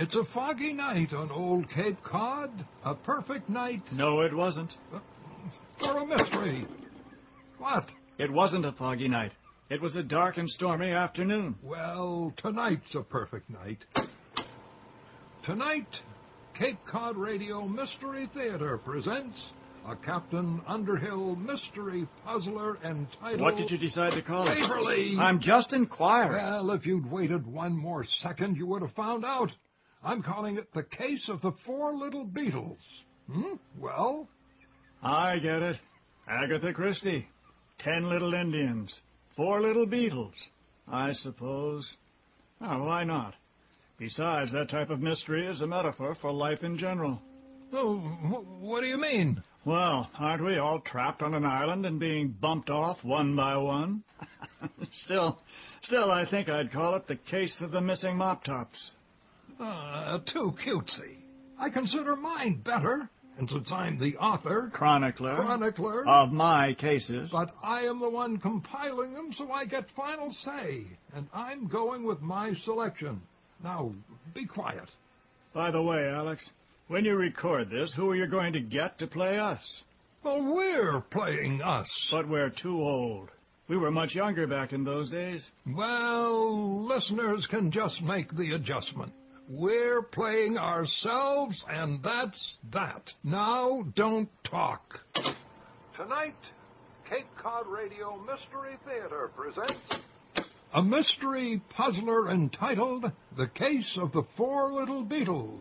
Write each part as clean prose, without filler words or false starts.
It's a foggy night on Old Cape Cod. A perfect night. No, it wasn't. For a mystery. What? It wasn't a foggy night. It was a dark and stormy afternoon. Well, tonight's a perfect night. Tonight, Cape Cod Radio Mystery Theater presents a Captain Underhill mystery puzzler entitled... What did you decide to call it? Waverly! I'm just inquiring. Well, if you'd waited one more second, you would have found out. I'm calling it The Case of the Four Little Beetles. Well? I get it. Agatha Christie. 10 little Indians. 4 little Beetles. I suppose. Oh, why not? Besides, that type of mystery is a metaphor for life in general. Oh, what do you mean? Well, aren't we all trapped on an island and being bumped off one by one? Still, I think I'd call it The Case of the Missing Mop Tops. Too cutesy. I consider mine better, and since I'm the author... Chronicler of my cases. But I am the one compiling them, so I get final say, and I'm going with my selection. Now, be quiet. By the way, Alex, when you record this, who are you going to get to play us? Well, we're playing us. But we're too old. We were much younger back in those days. Well, listeners can just make the adjustment. We're playing ourselves, and that's that. Now, don't talk. Tonight, Cape Cod Radio Mystery Theater presents a mystery puzzler entitled The Case of the Four Little Beetles.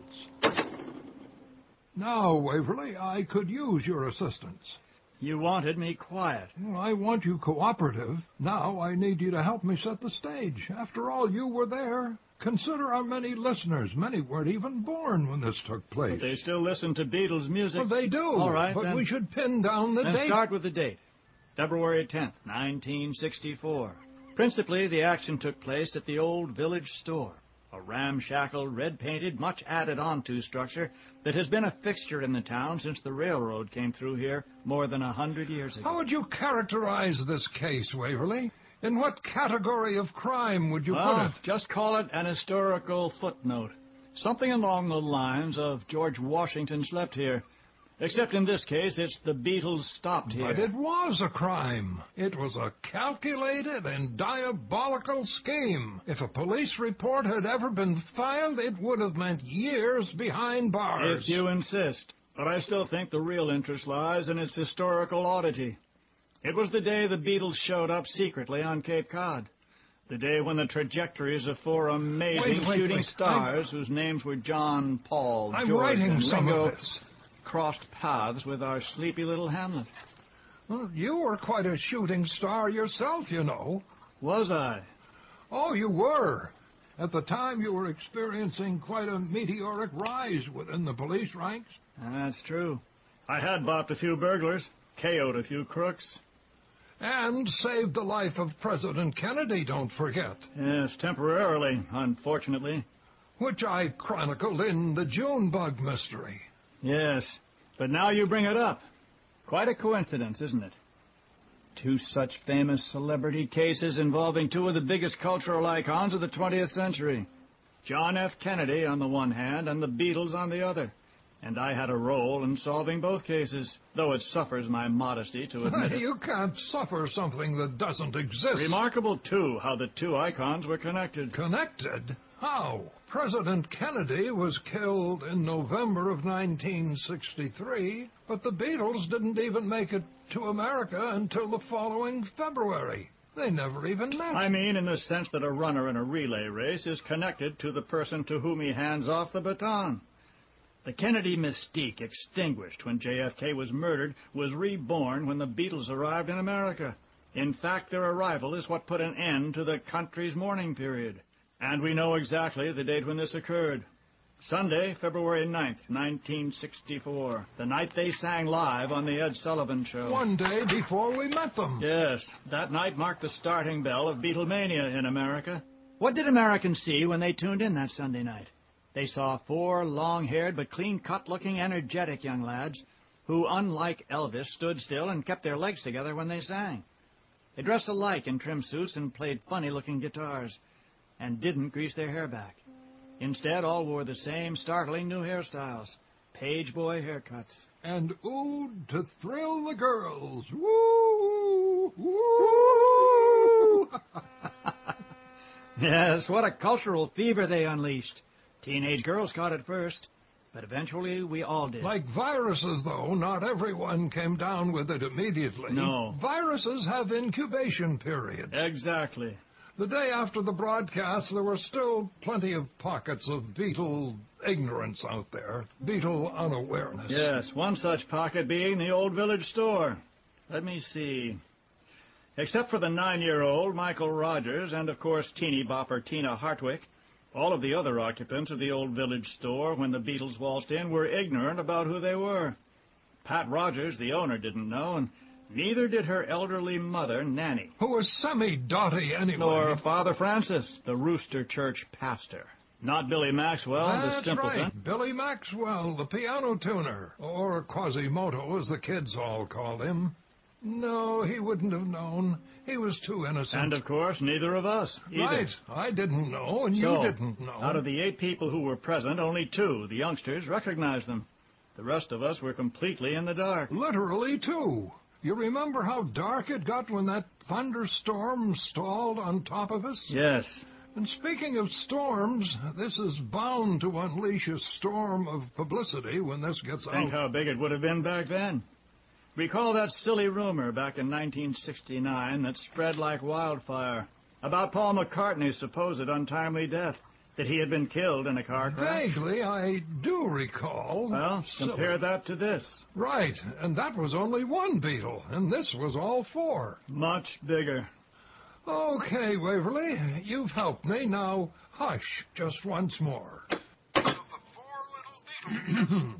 Now, Waverly, I could use your assistance. You wanted me quiet. Well, I want you cooperative. Now I need you to help me set the stage. After all, you were there. Consider our many listeners. Many weren't even born when this took place. But they still listen to Beatles music. Well, they do. All right, but then. We should pin down the date. Start with the date. February 10th, 1964. Principally, the action took place at the old village store, a ramshackle, red-painted, much added-onto structure that has been a fixture in the town since the railroad came through here more than 100 years ago. How would you characterize this case, Waverly? In what category of crime would you put it? Just call it an historical footnote. Something along the lines of George Washington slept here. Except in this case, it's the Beatles stopped here. But it was a crime. It was a calculated and diabolical scheme. If a police report had ever been filed, it would have meant years behind bars. If you insist. But I still think the real interest lies in its historical oddity. It was the day the Beatles showed up secretly on Cape Cod. The day when the trajectories of 4 amazing shooting stars, whose names were John, Paul, I'm George, writing and some Ringo, of this. crossed paths with our sleepy little hamlet. Well, you were quite a shooting star yourself, you know. Was I? Oh, you were. At the time, you were experiencing quite a meteoric rise within the police ranks. That's true. I had bopped a few burglars, KO'd a few crooks. And saved the life of President Kennedy, don't forget. Yes, temporarily, unfortunately. Which I chronicled in the Junebug mystery. Yes, but now you bring it up. Quite a coincidence, isn't it? 2 such famous celebrity cases involving 2 of the biggest cultural icons of the 20th century. John F. Kennedy on the one hand and the Beatles on the other. And I had a role in solving both cases, though it suffers my modesty to admit it. You can't suffer something that doesn't exist. Remarkable, too, how the 2 icons were connected. Connected? How? President Kennedy was killed in November of 1963, but the Beatles didn't even make it to America until the following February. They never even met. I mean in the sense that a runner in a relay race is connected to the person to whom he hands off the baton. The Kennedy mystique, extinguished when JFK was murdered, was reborn when the Beatles arrived in America. In fact, their arrival is what put an end to the country's mourning period. And we know exactly the date when this occurred. Sunday, February 9th, 1964. The night they sang live on the Ed Sullivan Show. One day before we met them. Yes, that night marked the starting bell of Beatlemania in America. What did Americans see when they tuned in that Sunday night? They saw 4 long-haired but clean-cut-looking, energetic young lads who, unlike Elvis, stood still and kept their legs together when they sang. They dressed alike in trim suits and played funny-looking guitars and didn't grease their hair back. Instead, all wore the same startling new hairstyles, page boy haircuts. And oohed to thrill the girls. Woo! Woo! Yes, what a cultural fever they unleashed. Teenage girls caught it first, but eventually we all did. Like viruses, though, not everyone came down with it immediately. No. Viruses have incubation periods. Exactly. The day after the broadcast, there were still plenty of pockets of Beatle ignorance out there, Beatle unawareness. Yes, one such pocket being the old village store. Let me see. Except for the 9-year-old Michael Rogers and, of course, teeny bopper Tina Hartwick, all of the other occupants of the old village store when the Beatles waltzed in were ignorant about who they were. Pat Rogers, the owner, didn't know, and neither did her elderly mother, Nanny. Who was semi-dotty anyway. Nor Father Francis, the Rooster Church pastor. Not Billy Maxwell, the simpleton. That's right, Billy Maxwell, the piano tuner, or Quasimodo, as the kids all called him. No, he wouldn't have known. He was too innocent. And, of course, neither of us, either. Right. I didn't know, and you didn't know. Out of the 8 people who were present, only 2, the youngsters, recognized them. The rest of us were completely in the dark. Literally 2. You remember how dark it got when that thunderstorm stalled on top of us? Yes. And speaking of storms, this is bound to unleash a storm of publicity when this gets out. Think how big it would have been back then. Recall that silly rumor back in 1969 that spread like wildfire about Paul McCartney's supposed untimely death, that he had been killed in a car crash. Vaguely, I do recall. Well, compare that to this. Right, and that was only 1 Beatle, and this was all 4. Much bigger. Okay, Waverly, you've helped me. Now, hush, just once more. Of the 4 little Beatles.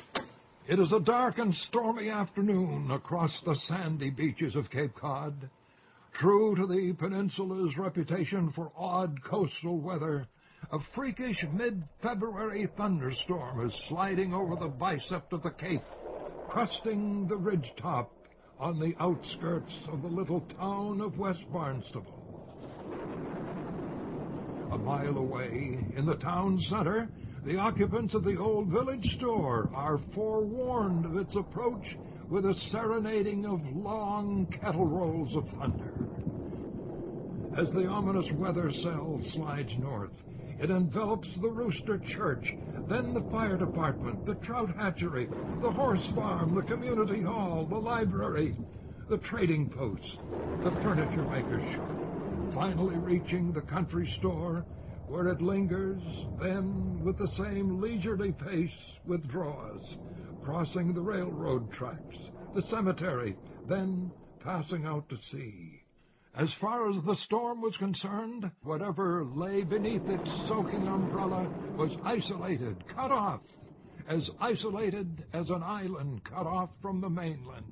It is a dark and stormy afternoon across the sandy beaches of Cape Cod. True to the peninsula's reputation for odd coastal weather, a freakish mid-February thunderstorm is sliding over the bicep of the Cape, crusting the ridgetop on the outskirts of the little town of West Barnstable. A mile away, in the town center, the occupants of the old village store are forewarned of its approach with a serenading of long kettle rolls of thunder. As the ominous weather cell slides north, it envelops the Rooster Church, then the fire department, the trout hatchery, the horse farm, the community hall, the library, the trading post, the furniture maker's shop, finally reaching the country store, where it lingers, then, with the same leisurely pace, withdraws, crossing the railroad tracks, the cemetery, then passing out to sea. As far as the storm was concerned, whatever lay beneath its soaking umbrella was isolated, cut off, as isolated as an island cut off from the mainland.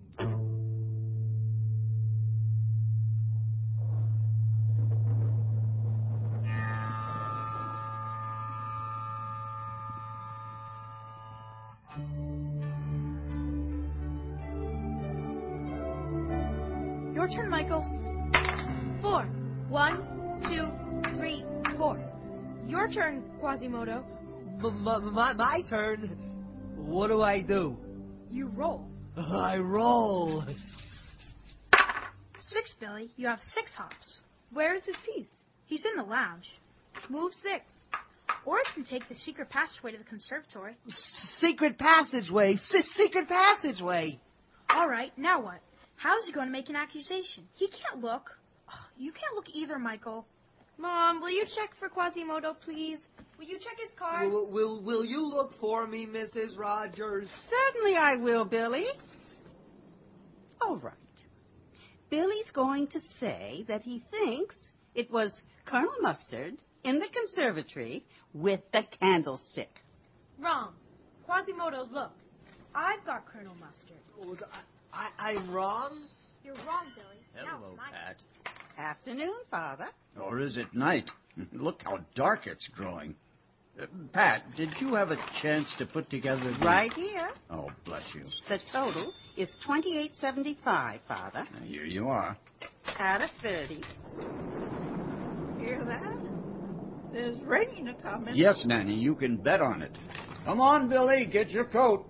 Your turn, Michael. 4. 1, 2, 3, 4. Your turn, Quasimodo. My turn? What do I do? You roll. I roll. 6, Billy. You have 6 hops. Where is his piece? He's in the lounge. Move 6. Or if you take the secret passageway to the conservatory. Secret passageway. Secret passageway. All right, now what? How's he going to make an accusation? He can't look. You can't look either, Michael. Mom, will you check for Quasimodo, please? Will you check his card? Will you look for me, Mrs. Rogers? Certainly I will, Billy. All right. Billy's going to say that he thinks it was Colonel Mustard in the conservatory with the candlestick. Wrong. Quasimodo, look. I've got Colonel Mustard. I'm wrong? You're wrong, Billy. Now Hello, it's my Pat. Afternoon, Father. Or is it night? Look how dark it's growing. Pat, did you have a chance to put together the... Right here. Oh, bless you. The total is $28.75, Father. Here you are. Out of 30. Hear that? There's rain a-coming. Yes, Nanny, you can bet on it. Come on, Billy, get your coat.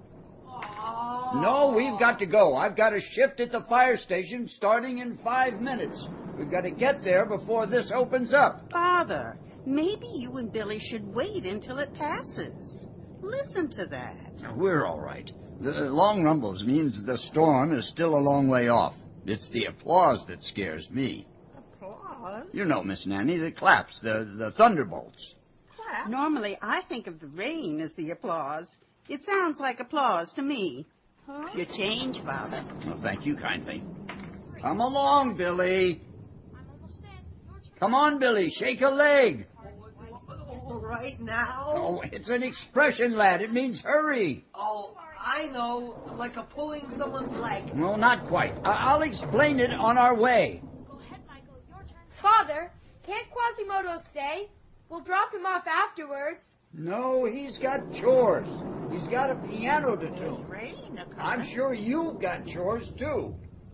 Oh. No, we've got to go. I've got a shift at the fire station starting in 5 minutes. We've got to get there before this opens up. Father, maybe you and Billy should wait until it passes. Listen to that. We're all right. The long rumbles means the storm is still a long way off. It's the applause that scares me. Applause? You know, Miss Nanny, the claps, the thunderbolts. Clap? Normally, I think of the rain as the applause. It sounds like applause to me. Huh? You change, Father. Well, thank you kindly. Come along, Billy. I'm almost in. Your turn. Come on, Billy, shake a leg. All right now. Oh, it's an expression, lad. It means hurry. Oh, I know. Like a pulling someone's leg. No, not quite. I'll explain it on our way. Go ahead, Michael. Your turn. Father, can't Quasimodo stay? We'll drop him off afterwards. No, he's got chores. He's got a piano to tune. Rain a-coming. I'm sure you've got chores, too.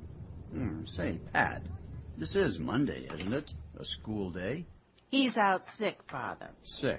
Say, Pat, this is Monday, isn't it? A school day? He's out sick, Father. Sick.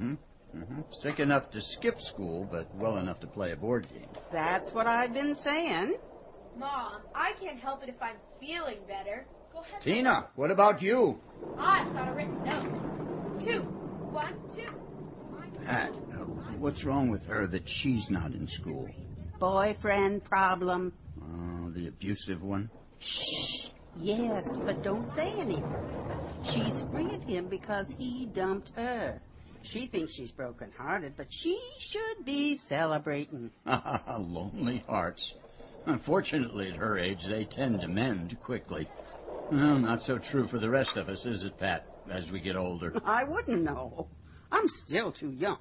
Sick enough to skip school, but well enough to play a board game. That's what I've been saying. Mom, I can't help it if I'm feeling better. Go ahead. Tina, what about you? I've got a written note. 2. 1, 2. Pat, what's wrong with her that she's not in school? Boyfriend problem. Oh, the abusive one? Shh. Yes, but don't say anything. She's free of him because he dumped her. She thinks she's broken-hearted, but she should be celebrating. Lonely hearts. Unfortunately, at her age, they tend to mend quickly. Well, not so true for the rest of us, is it, Pat, as we get older? I wouldn't know. I'm still too young.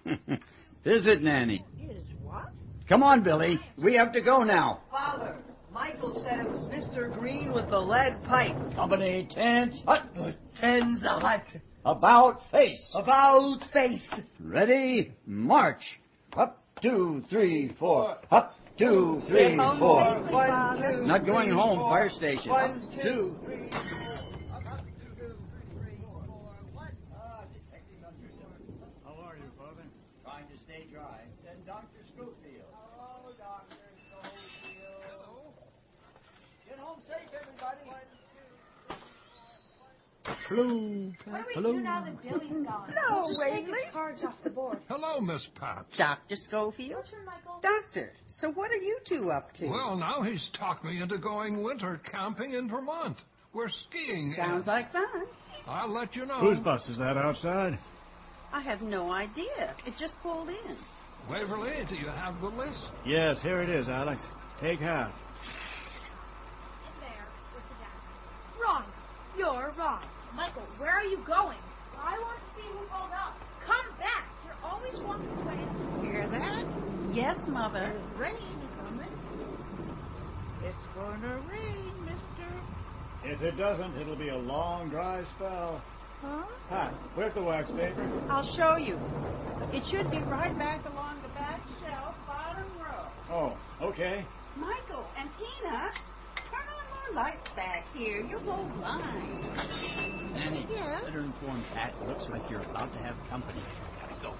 Is it, Nanny? Is what? Come on, Billy. We have to go now. Father, Michael said it was Mr. Green with the lead pipe. Company, tense, hut. Tens a hut. About face. About face. Ready, march. Up, 2, 3, 4. Up, 2, 3, 4. 1, 2, Not going 3, home, 4. fire station. 1, 2, 2. 3. How are you, Father? Trying to stay dry. And Dr. Schofield. Hello, Dr. Schofield. Get home safe, everybody. What do we do now that Billy's gone? No, We'll just take Waitley. his cards off the board. Hello, Miss Pat. Dr. Schofield? Your turn, Michael. Doctor, so what are you two up to? Well, now he's talked me into going winter camping in Vermont. We're skiing. Sounds like fun. I'll let you know. Whose bus is that outside? I have no idea. It just pulled in. Waverly, do you have the list? Yes, here it is, Alex. Take half. In there with the dad. Wrong. You're wrong. Michael, where are you going? I want to see who called up. Come back. You're always walking away. Hear that? Yes, Mother. There's rain coming. It's going to rain, mister. If it doesn't, it'll be a long, dry spell. Huh? Pat, where's the wax paper? I'll show you. It should be right back along the back shelf, bottom row. Oh, okay. Michael and Tina, turn on more lights back here. You'll go blind. Nanny, Yes? better inform Pat. Looks like you're about to have company. Gotta go.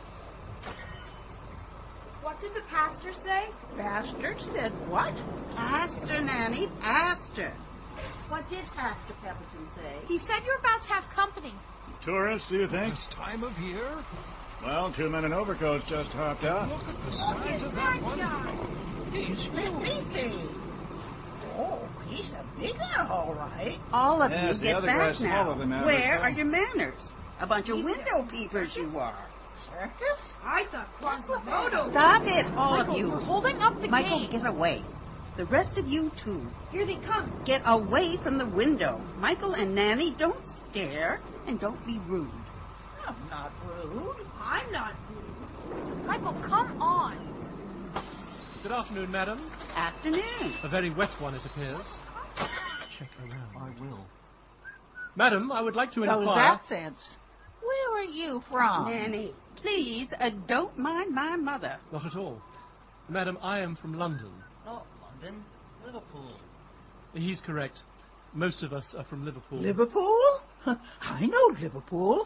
What did the pastor say? Bastard said what? Pastor, Nanny, pastor. What did Pastor Pepperton say? He said you're about to have company. Tourists, do you think? This time of year? Well, 2 men in overcoats just hopped out. Look at the size of that one. He's Let huge. me see. Oh, he's a big one, all right. All of Yes, you the get other back guy's now. smaller than average, Where though. are your manners? A bunch of window peepers you are. Circus? I thought Quasimodo. Stop it, all Michael, of you. you're holding up the Michael, game. get away. The rest of you, too. Here they come. Get away from the window. Michael and Nanny, don't stare and don't be rude. I'm not rude. I'm not rude. Michael, come on. Good afternoon, madam. Afternoon. A very wet one, it appears. Check around. I will. Madam, I would like to Those inquire... accents. Where are you from? Nanny, please, don't mind my mother. Not at all. Madam, I am from London. Not London. Liverpool. He's correct. Most of us are from Liverpool. Liverpool? I know Liverpool.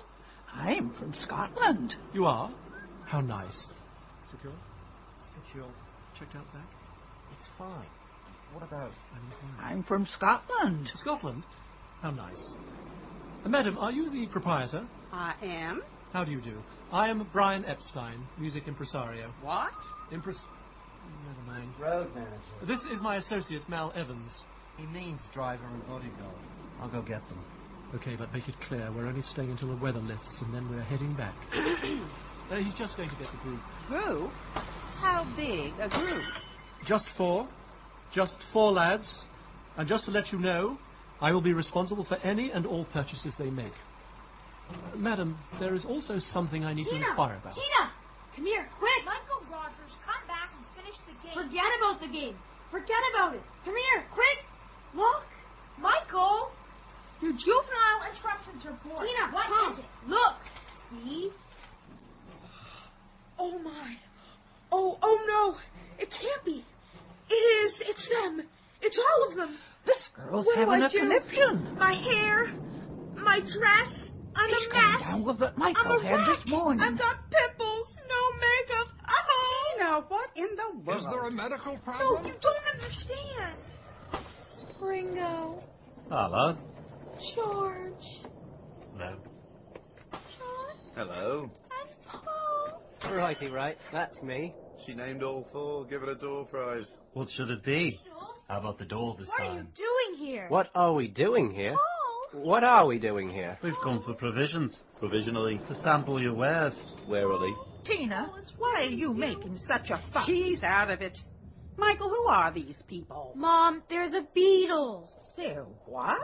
I'm from Scotland. You are? How nice. Secure? Secure. Checked out back? It's fine. What about... I'm from Scotland. Scotland? How nice. Madam, are you the proprietor? I am. How do you do? I am Brian Epstein, music impresario. What? Never mind. Road manager. This is my associate, Mal Evans. He means driver and bodyguard. I'll go get them. Okay, but make it clear, we're only staying until the weather lifts, and then we're heading back. He's just going to get the group. Group? How big a group? Just 4. Just 4 lads. And just to let you know, I will be responsible for any and all purchases they make. Madam, there is also something I need to inquire about. Tina! Come here, quick! Michael Rogers, come back and finish the game. Forget about the game. Forget about it. Come here, quick! Look! Michael! Your juvenile instructions are bored. Tina, what is it? Look! See? Oh, my. Oh, no. It can't be. It is. It's them. It's all of them. This girl's having a conniption. My hair, my dress, I'm a mess. Down with what Michael had this morning. I've got pimples, no makeup. Oh! Tina, what in the world? Is there a medical problem? No, you don't understand. Ringo. Hello. George. Hello. John. Hello. And Paul. Righty, right. That's me. She named all 4. Give it a door prize. What should it be? How about the door this What are you time? doing here? What are we doing here? Paul. What are we doing here? We've come for provisions. Provisionally. To sample your wares. Warily. Tina, why are you making such a fuss? She's out of it. Michael, who are these people? Mom, they're the Beatles. They're what?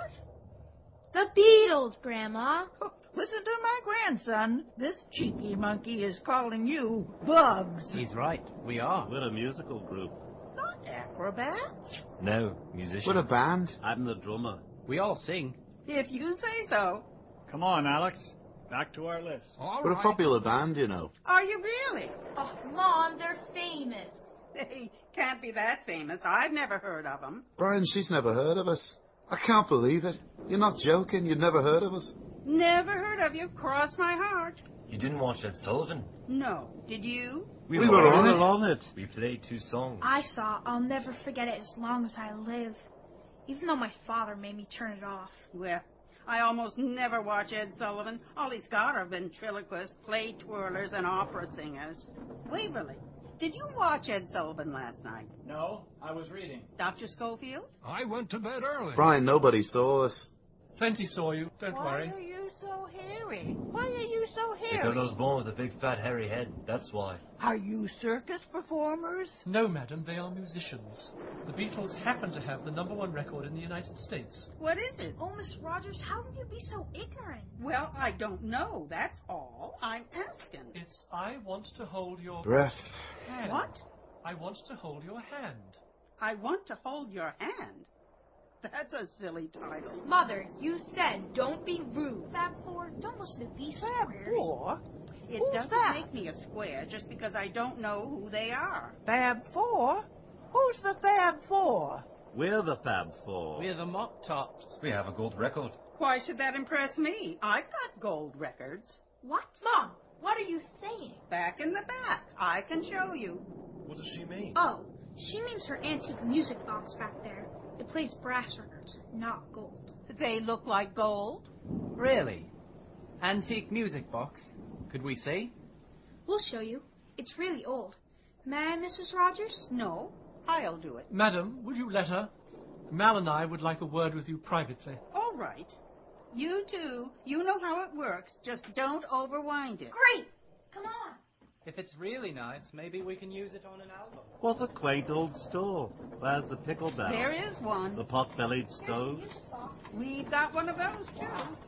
The Beatles, Grandma. Listen to my grandson. This cheeky monkey is calling you Bugs. He's right. We are. We're a musical group. Not acrobats. No, musicians. What a band. I'm the drummer. We all sing. If you say so. Come on, Alex. Back to our list. All We're right. a popular band, you know. Are you really? Oh, Mom, they're famous. They can't be that famous. I've never heard of them. Brian, she's never heard of us. I can't believe it. You're not joking. You've never heard of us. Never heard of you. Cross my heart. You didn't watch Ed Sullivan? No. Did you? We were on it. We played 2 songs. I saw I'll Never Forget It as long as I live. Even though my father made me turn it off. Well, I almost never watch Ed Sullivan. All he's got are ventriloquists, play twirlers, and opera singers. Waverly, did you watch Ed Sullivan last night? No, I was reading. Dr. Schofield? I went to bed early. Brian, nobody saw us. Plenty saw you. Don't worry. Why are you so hairy? Why are you so hairy? Because I was born with a big fat hairy head, that's why. Are you circus performers? No, madam, they are musicians. The Beatles happen to have the #1 record in the United States. What is it? Oh, Miss Rogers, how can you be so ignorant? Well, I don't know. That's all. I'm asking. It's I Want to Hold Your Breath. Hand. What? I want to hold your hand. I want to hold your hand. That's a silly title. Mother, you said don't be rude. Fab Four, don't listen to these Fab squares. Four? It Who's doesn't that? make me a square just because I don't know who they are. Fab Four? Who's the Fab Four? We're the Fab Four. We're the Mop Tops. We have a gold record. Why should that impress me? I've got gold records. What? Mom, what are you saying? Back in the back. I can show you. What does she mean? Oh, she means her antique music box back there. It plays brass records, not gold. They look like gold. Really? Antique music box. Could we see? We'll show you. It's really old. May I, Mrs. Rogers? No, I'll do it. Madam, would you let her? Mal and I would like a word with you privately. All right. You two, you know how it works. Just don't overwind it. Great! Come on. If it's really nice, maybe we can use it on an album. What a quaint old store. Where's the pickle barrel? There is one. The pot-bellied stove. We've got one of those, too.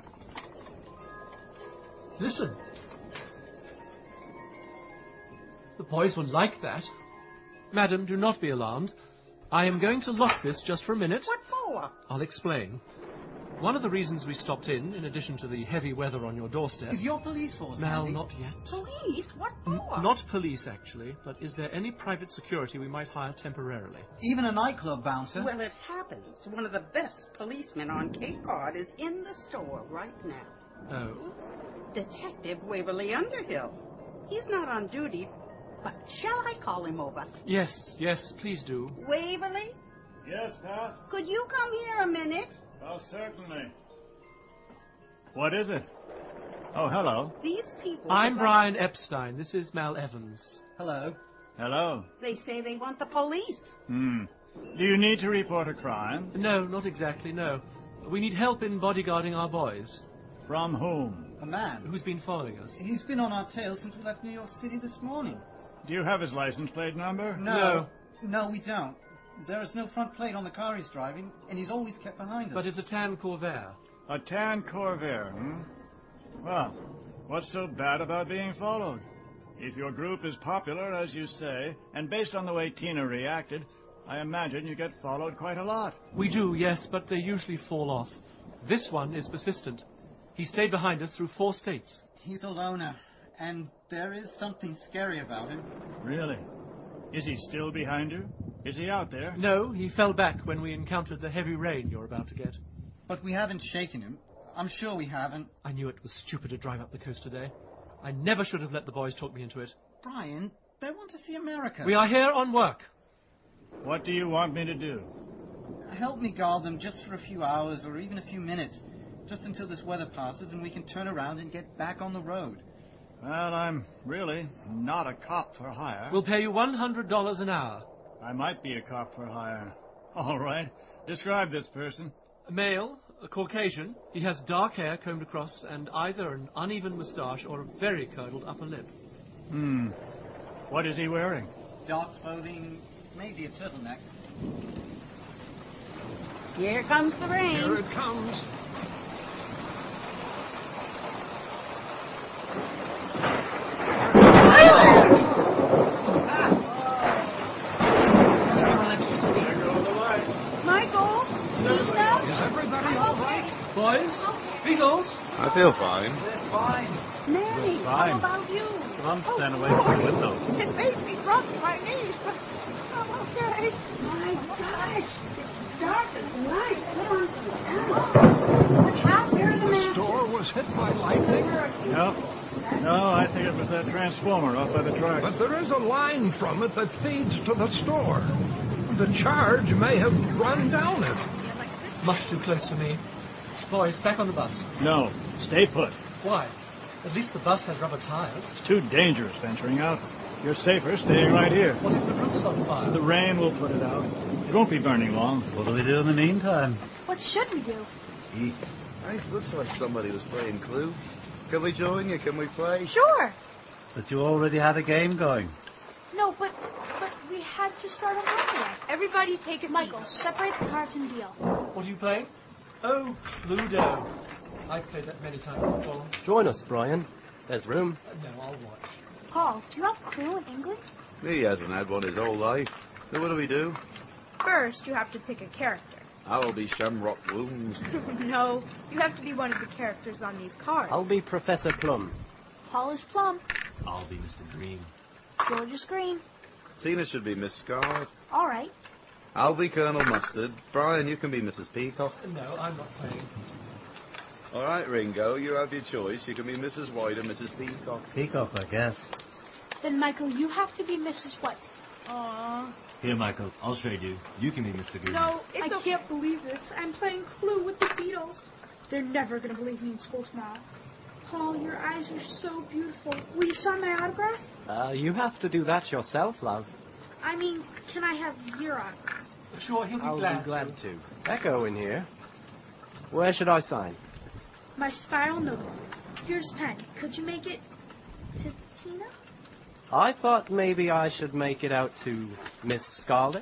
Listen. The boys will like that. Madam, do not be alarmed. I am going to lock this just for a minute. What for? I'll explain. One of the reasons we stopped in addition to the heavy weather on your doorstep... Is your police force Mal, handy? not yet. Police? What for? Not police, actually, but is there any private security we might hire temporarily? Even a nightclub bouncer? Well, it happens. One of the best policemen on Cape Cod is in the store right now. Oh? Detective Waverly Underhill. He's not on duty, but shall I call him over? Yes, please do. Waverly, Yes, Pat? could you come here a minute? Oh, certainly. What is it? Oh, hello. These people... I'm Brian Epstein. This is Mal Evans. Hello. Hello. They say they want the police. Do you need to report a crime? No, not exactly, no. We need help in bodyguarding our boys. From whom? A man. Who's been following us? He's been on our tail since we left New York City this morning. Do you have his license plate number? No, we don't. There is no front plate on the car he's driving, and he's always kept behind us. But it's a tan Corvair. A tan Corvair, Well, what's so bad about being followed? If your group is popular, as you say, and based on the way Tina reacted, I imagine you get followed quite a lot. We do, yes, but they usually fall off. This one is persistent. He stayed behind us through 4 states. He's a loner, and there is something scary about him. Really? Is he still behind you? Is he out there? No, he fell back when we encountered the heavy rain you're about to get. But we haven't shaken him. I'm sure we haven't. I knew it was stupid to drive up the coast today. I never should have let the boys talk me into it. Brian, they want to see America. We are here on work. What do you want me to do? Help me guard them just for a few hours or even a few minutes. Just until this weather passes and we can turn around and get back on the road. Well, I'm really not a cop for hire. We'll pay you $100 an hour. I might be a cop for hire. All right. Describe this person. A male, a Caucasian. He has dark hair combed across and either an uneven moustache or a very curdled upper lip. What is he wearing? Dark clothing, maybe a turtleneck. Here comes the rain. Here it comes. Michael, Tina, Is everybody all right? Boys? Beatles? I feel fine. Nanny, Fine. how about you? I'm standing away from the window. It made me drop to my knees, but I'm okay. My gosh, it's dark as night. Put on some candles. What's happened? Where are the The men? store was hit by lightning. No, I think it was that transformer up by the tracks. But there is a line from it that feeds to the store. The charge may have run down it. Much too close for me. Boys, back on the bus. No, stay put. Why? At least the bus has rubber tires. It's too dangerous venturing out. You're safer staying right here. What if the roof's on fire? The rain will put it out. It won't be burning long. What do we do in the meantime? What should we do? Eat. Hey, looks like somebody was playing Clue. Can we join you? Can we play? Sure. But you already had a game going. No, but we had to start on Monday. Everybody take a Michael, separate the cards and deal. What are you playing? Oh, Cluedo. I've played that many times before. Join us, Brian. There's room. No, I'll watch. Paul, do you have Clue in English? He hasn't had one his whole life. So what do we do? First, you have to pick a character. I'll be Shamrock Wounds. No, you have to be one of the characters on these cards. I'll be Professor Plum. Paul is Plum. I'll be Mr. Green. George is Green. Tina should be Miss Scarlet. All right. I'll be Colonel Mustard. Brian, you can be Mrs. Peacock. No, I'm not playing. All right, Ringo, you have your choice. You can be Mrs. White or Mrs. Peacock. Peacock, I guess. Then, Michael, you have to be Mrs. White. Aww. Here, Michael, I'll trade you. You can be Mr. Green. No, I can't believe this. I'm playing Clue with the Beatles. They're never going to believe me in school tomorrow. Paul, your eyes are so beautiful. Will you sign my autograph? You have to do that yourself, love. I mean, can I have your autograph? Sure, he'll be I'll glad be glad to. Echo in here. Where should I sign? My spiral notebook. Here's a pen. Could you make it to Tina? I thought maybe I should make it out to Miss Scarlet.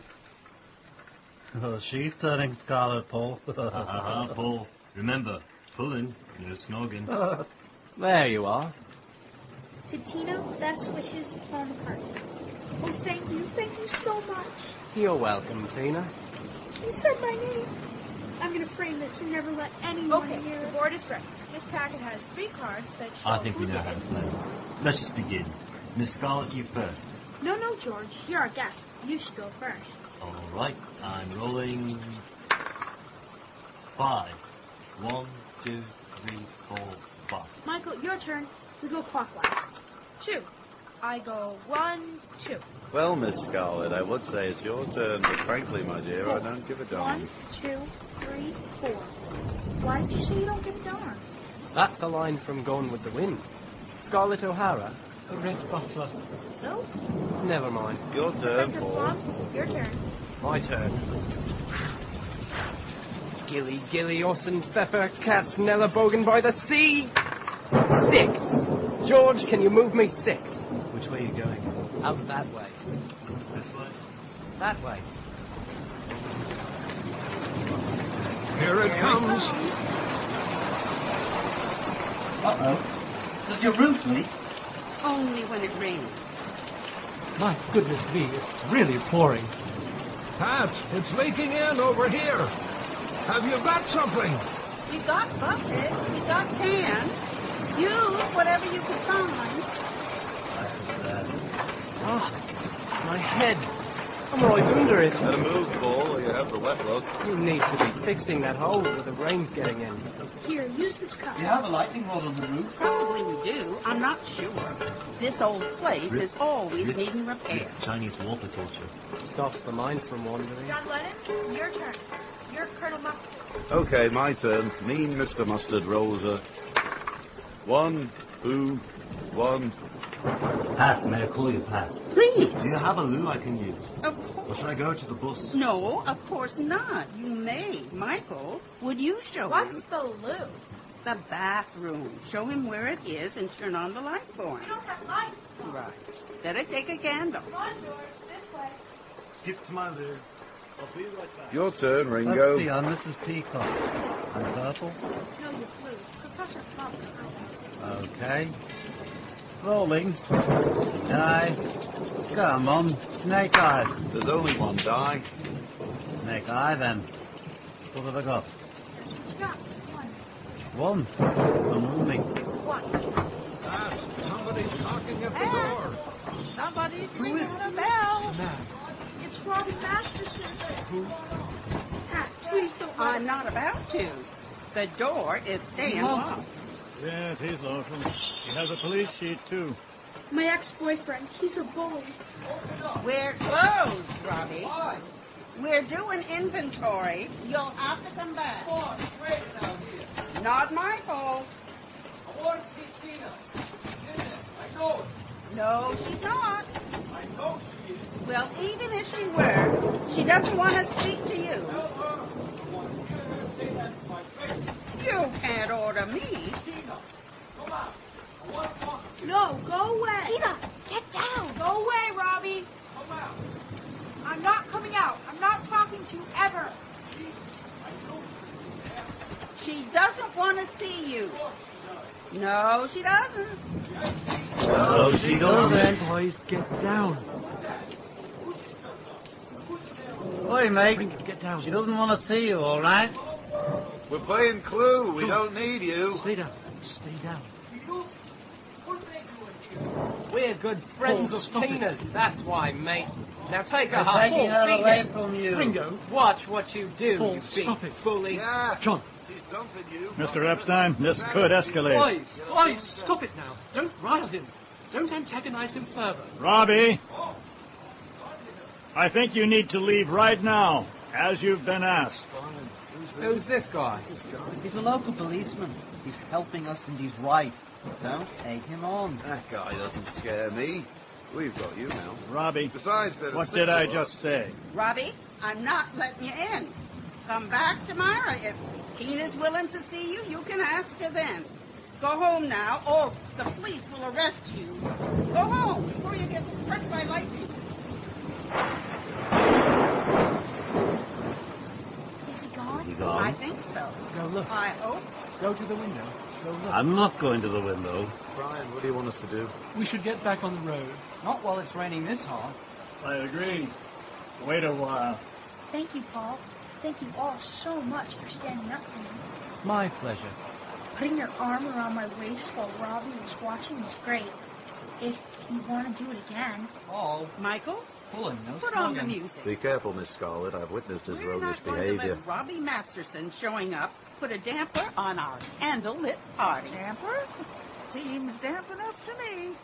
Oh, she's turning scarlet, Paul. Paul. Remember, pulling, no snogging. There you are. To Tina, best wishes, Paul McCartney. Oh, thank you. Thank you so much. You're welcome, Tina. You said my name. I'm going to frame this and never let anyone Okay, hear the it. board is ready. This packet has 3 cards that show I think we who know did how to it. play. Let's just begin. Miss Scarlet, you first. No, George. You're our guest. You should go first. All right, I'm rolling 5. 1, 2, 3, 4, 5. Michael, your turn. We go clockwise. 2. I go 1, 2. Well, Miss Scarlet, I would say it's your turn, but frankly, my dear, I don't give a darn. 1, 2, 3, 4. Why did you say you don't give a darn? That's a line from Gone with the Wind. Scarlett O'Hara. Red Butler. No. Never mind. Your turn, Professor Paul. Plum, your turn. My turn. Gilly, Gilly, Orson, Pepper, Cats, Nella, Bogan by the sea. 6. George, can you move me 6? Which way are you going? Out that way. This way? That way. Here it comes. Uh-oh. Does your roof leak? Only when it rains. My goodness me, it's really pouring. Pat, it's leaking in over here. Have you got something? We got buckets. We got cans. Use whatever you can find. My head. I'm right under it. Better move, Paul, or you have the wet look. You need to be fixing that hole where the rain's getting in. Here, use this cup. Do you have a lightning rod on the roof? Probably we do. I'm not sure. This old place is always needing repair. Chinese water torture. Stops the mind from wandering. John Lennon, your turn. You're Colonel Mustard. Okay, my turn. Mean Mr. Mustard rolls a 1, 2, 1. Pat, may I call you Pat? Please. Do you have a loo I can use? Of course. Or should I go to the bus? No, of course not. You may. Michael, would you show him? What's the loo? The bathroom. Show him where it is and turn on the light for We him. don't have lights. Right. Better take a candle. Come on, George. This way. Skip to my loo. I'll be right back. Your turn, Ringo. Let's see, I'm Mrs. Peacock. I'm purple. No, you're blue. Professor Plum. Okay. Rolling. Die. Come on. Snake Eye. There's only one die. Snake Eye, then. What have I got? Yeah, 1. 1. I'm rolling. 1. Pat, somebody's knocking at the door. Somebody's Who ringing is the bell. It's Robbie Masterson. Who? Pat, please don't let I'm him. not about to. The door is staying locked. Yes, he's lonesome. He has a police sheet, too. My ex-boyfriend. He's a bully. We're closed, Robbie. We're doing inventory. You'll have to come back. Not my fault. I want to see Tina. She's in there. I know it. No, she's not. I know she is. Well, even if she were, she doesn't want to speak to you. Tell her I want to hear her say that to my face. You can't order me. Tina, come out. I want to talk to you. No, go away. Tina, get down. Go away, Robbie. Come out. I'm not coming out. I'm not talking to you ever. I know She doesn't want to see you. No, she doesn't. No, she doesn't. Boys, get down. Oi, mate. Get down. She doesn't want to see you, all right? We're playing Clue. We don't need you. Stay down. Stay down. what they doing here. We're good friends Paul, of stop it. Tina's. That's why, mate. Now take her I'm home. taking her away from you. Ringo. Watch what you do, Paul, you big stop it. bully. Yeah. John. She's dumping you. Mr. Epstein, this could escalate. Boys, stop it now. Don't rile him. Don't antagonize him further. Robbie, I think you need to leave right now, as you've been asked. Who's this guy? He's a local policeman. He's helping us and he's right. Don't egg him on. That guy doesn't scare me. We've got you now. Robbie, Besides, there's what 6 did I of us. just say? Robbie, I'm not letting you in. Come back tomorrow. If Tina's willing to see you, you can ask her then. Go home now, or the police will arrest you. Go home before you get struck by lightning. Is he gone? You gone? I think so. Go look. I hope so. Go to the window. Go look. I'm not going to the window. Brian, what do you want us to do? We should get back on the road. Not while it's raining this hard. I agree. Wait a while. Thank you, Paul. Thank you all so much for standing up for me. My pleasure. Putting your arm around my waist while Robbie was watching was great. If you want to do it again. Oh, Michael, pulling no put on the smogging. music. Be careful, Miss Scarlet. I've witnessed his We're roguish not going to behavior. let Robbie Masterson showing up put a damper on our candlelit party. Damper? seems damp enough to me.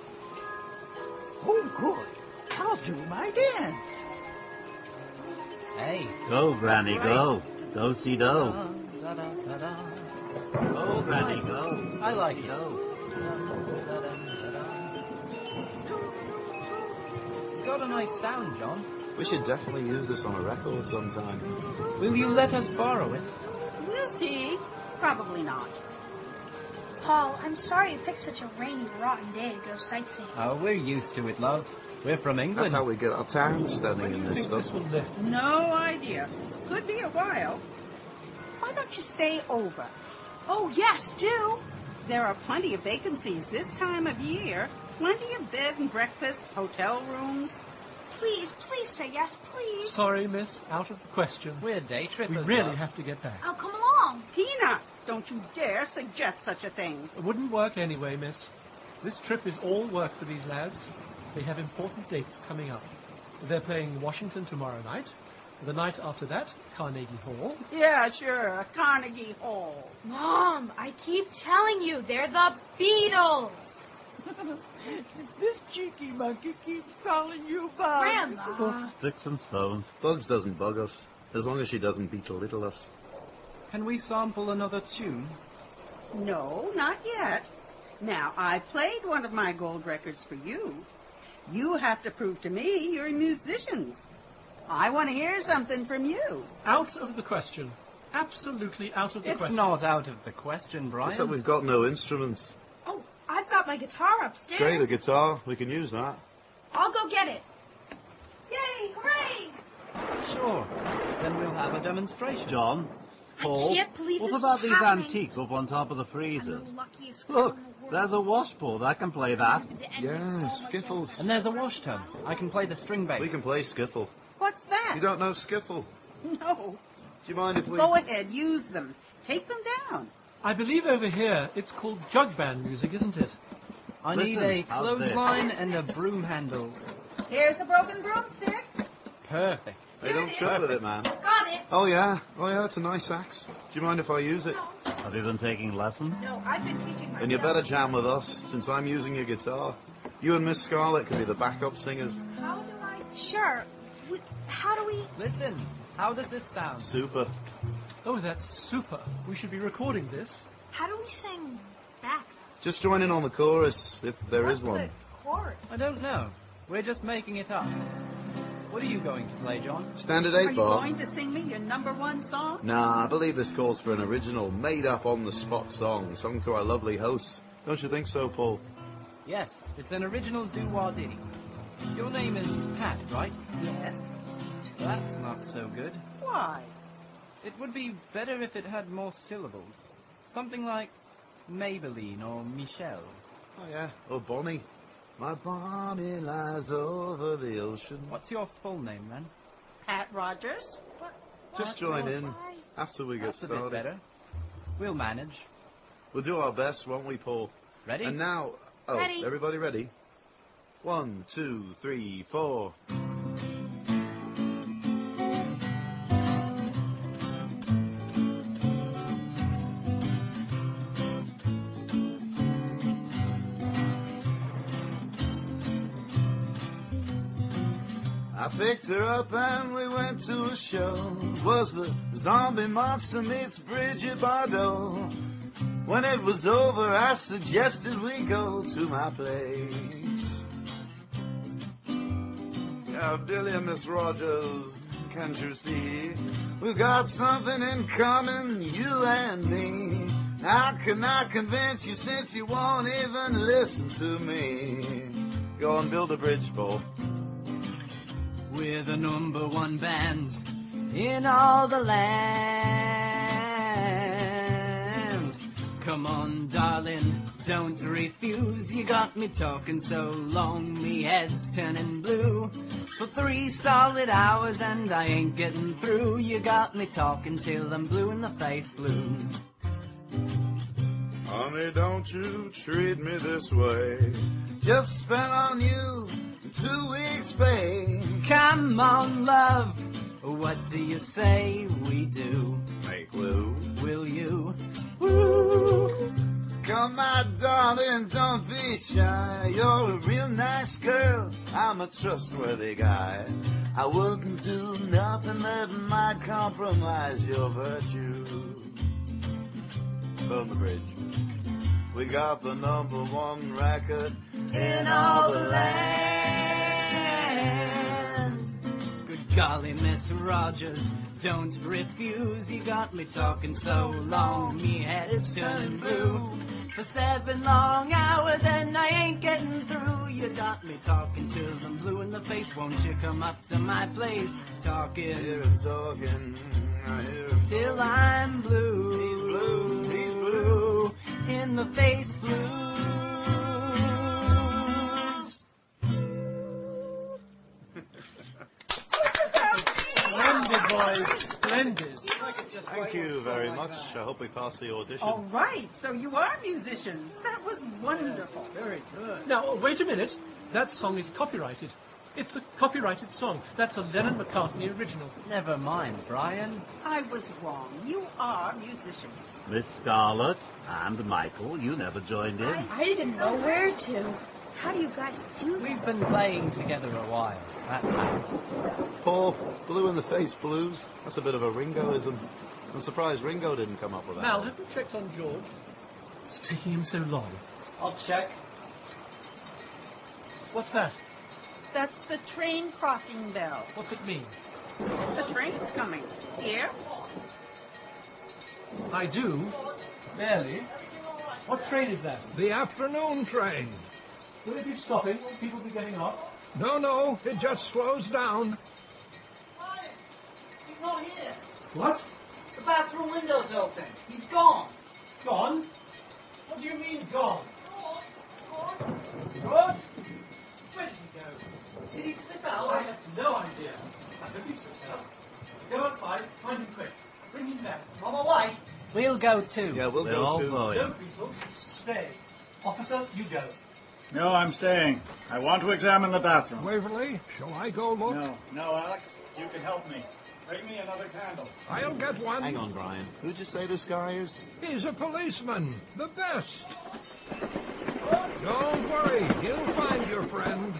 Oh, good. I'll do my dance. Hey. Go, Granny, go. Do-si-do. Go, Granny, go. I like it. Go. It's got a nice sound, John. We should definitely use this on a record sometime. Will you let us borrow it? We'll see. Probably not. Paul, I'm sorry you picked such a rainy, rotten day to go sightseeing. Oh, we're used to it, love. We're from England. That's how we get our town standing in this stuff. No idea. Could be a while. Why don't you stay over? Oh, yes, do. There are plenty of vacancies this time of year. Plenty of bed and breakfast, hotel rooms. Please say yes, please. Sorry, miss. Out of the question. We're day trippers. We really have to get back. Oh, come along. Tina, don't you dare suggest such a thing. It wouldn't work anyway, miss. This trip is all work for these lads. They have important dates coming up. They're playing Washington tomorrow night. The night after that, Carnegie Hall. Yeah, sure. Carnegie Hall. Mom, I keep telling you, they're the Beatles. This cheeky monkey keeps calling you Bugs. Grandma. Sticks and stones. Bugs doesn't bug us, as long as she doesn't belittle us. Can we sample another tune? No, not yet. Now, I played one of my gold records for you. You have to prove to me you're musicians. I want to hear something from you. Out of the question. Absolutely out of the question. It's not out of the question, Brian. Except we've got no instruments. Oh, I've got my guitar upstairs. Great, a guitar. We can use that. I'll go get it. Yay, hooray! Sure. Then we'll have a demonstration. John, Paul, I can't believe what this about is these happening. antiques up on top of the I'm freezers? the luckiest girl Look, in the world. there's a washboard. I can play that. Yeah, skiffles. And there's a wash tub. I can play the string bass. We can play skiffle. What's that? You don't know skiffle? No. Do you mind if we... Go ahead, use them. Take them down. I believe over here it's called jug band music, isn't it? I need a clothesline and a broom handle. Here's a broken broomstick. Perfect. Hey, don't trip with it, man. Got it. Oh, yeah, it's a nice axe. Do you mind if I use it? Have you been taking lessons? No, I've been teaching myself. Then you better jam with us, since I'm using your guitar. You and Miss Scarlett can be the backup singers. How do I... Sure. How do we... Listen, how does this sound? Super. Oh, that's super. We should be recording this. How do we sing back? Just join in on the chorus, if there is one. The chorus? I don't know. We're just making it up. What are you going to play, John? Standard Are 8 you bar. going to sing me your #1 song? Nah, I believe this calls for an original, made-up on-the-spot song, sung to our lovely hosts. Don't you think so, Paul? Yes, it's an original doo-wah ditty. Your name is Pat, right? Yes. That's not so good. Why? It would be better if it had more syllables. Something like Maybelline or Michelle. Oh, yeah. Or Bonnie. My Bonnie lies over the ocean. What's your full name, then? Pat Rogers? Just join in after we get That's a started. bit better. We'll manage. We'll do our best, won't we, Paul? Ready? And now... Oh, Ready. Everybody ready? 1, 2, 3, 4... I picked her up and we went to a show. It was the Zombie Monster meets Bridget Bardot. When it was over, I suggested we go to my place. Yeah, Billy and Miss Rogers, can't you see? We've got something in common, you and me. How can I convince you since you won't even listen to me? Go and build a bridge, Paul. We're the #1 band in all the land. Come on, darling, don't refuse. You got me talking so long, me head's turning blue. For 3 solid hours and I ain't getting through. You got me talking till I'm blue in the face, blue. Honey, don't you treat me this way. Just spent on you 2 weeks' pay. Come on, love, what do you say we do? Make Lou. Will you? Woo. Come, my darling, don't be shy. You're a real nice girl. I'm a trustworthy guy. I wouldn't do nothing that might compromise your virtue. Burn the bridge. We got the #1 record in all the land. Good golly, Miss Rogers, don't refuse. You got me talking so long, me head is turning blue. For 7 long hours and I ain't getting through. You got me talking till I'm blue in the face. Won't you come up to my place? Talking, hear him talking, I hear him till talking. I'm blue. He's blue, he's blue. In the face blues. Splendid, boys. Splendid. Thank you very much. I hope we pass the audition. All right, so you are musicians. That was wonderful. Very good. Now, wait a minute. That song is copyrighted. It's a copyrighted song. That's a Lennon-McCartney original. Never mind, Brian. I was wrong. You are musicians. Miss Scarlett and Michael, you never joined in. I didn't know where to. How do you guys do that? We've been playing together a while. That's how. Paul, blue in the face blues. That's a bit of a Ringoism. I'm surprised Ringo didn't come up with that. Mal, have you checked on George? It's taking him so long. I'll check. What's that? That's the train crossing bell. What's it mean? The train's coming. Here? I do. Barely. What train is that? The afternoon train. Will it be stopping? Will people be getting off? No, it just slows down. He's not here. What? The bathroom window's open. He's gone. Gone? What do you mean, gone? George? Where did he go? Did he slip out? I have no idea. I hope he's slipped out. Go outside, find him quick. Bring him back. On my way. We'll go too. Yeah, we'll go too. No, Beatles, stay. Officer, you go. No, I'm staying. I want to examine the bathroom. Waverly, shall I go look? No, Alex. You can help me. Bring me another candle. I'll get one. Hang on, Brian. Who'd you say this guy is? He's a policeman. The best. Don't worry. He'll find your friend.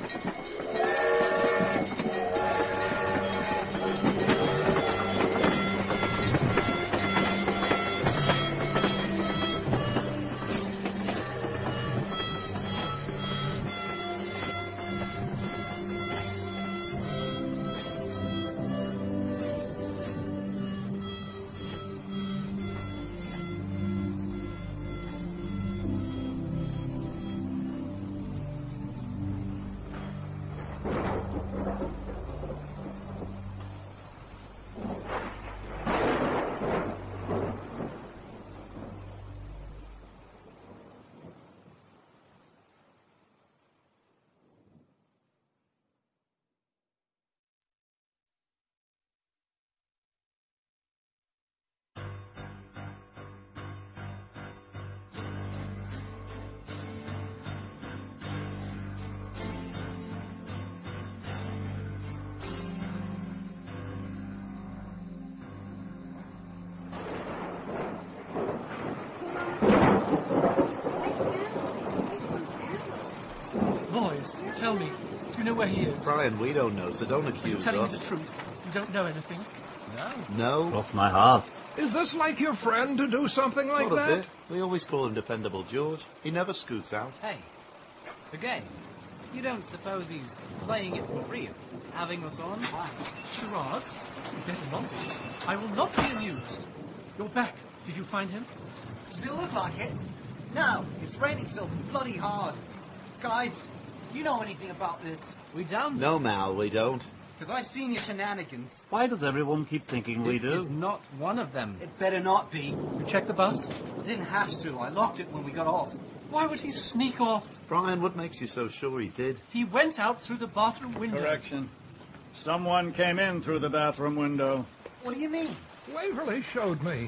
Tell me, do you know where he is? Brian, we don't know, so don't Are you accuse telling us. me the truth? You don't know anything? No. Cross my heart. Is this like your friend to do something like Not a that? bit. We always call him Dependable George. He never scoots out. Hey, again, you don't suppose he's playing it for real? Having us on? Charades? You better not be. I will not be amused. You're back. Did you find him? Does it look like it? No, it's raining so bloody hard. Guys, you know anything about this? We don't. No, Mal, we don't. Because I've seen your shenanigans. Why does everyone keep thinking we This do? is not one of them. It better not be. You checked the bus? I didn't have to. I locked it when we got off. Why would he sneak off? Brian, what makes you so sure he did? He went out through the bathroom window. Correction. Someone came in through the bathroom window. What do you mean? Waverly showed me.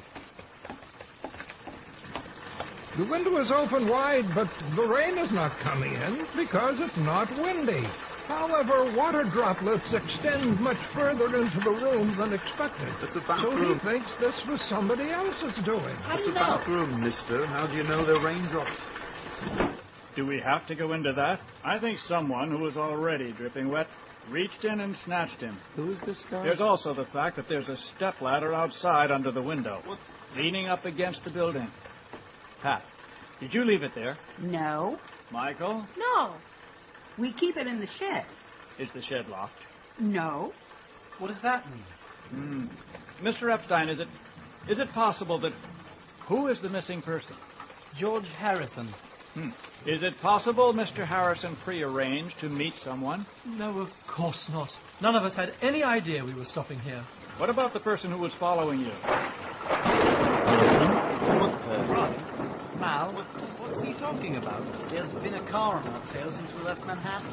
The window is open wide, but the rain is not coming in because it's not windy. However, water droplets extend much further into the room than expected. It's a So bathroom. he thinks this was somebody else's doing. How do It's you a know? bathroom, mister. How do you know they're raindrops? Do we have to go into that? I think someone who was already dripping wet reached in and snatched him. Who is this guy? There's also the fact that there's a stepladder outside under the window, leaning up against the building. Pat, did you leave it there? No. Michael? No. We keep it in the shed. Is the shed locked? No. What does that mean? Mr. Epstein, is it possible that... Who is the missing person? George Harrison. Is it possible Mr. Harrison prearranged to meet someone? No, of course not. None of us had any idea we were stopping here. What about the person who was following you? Mal, what's he talking about? There's been a car on our tail since we left Manhattan.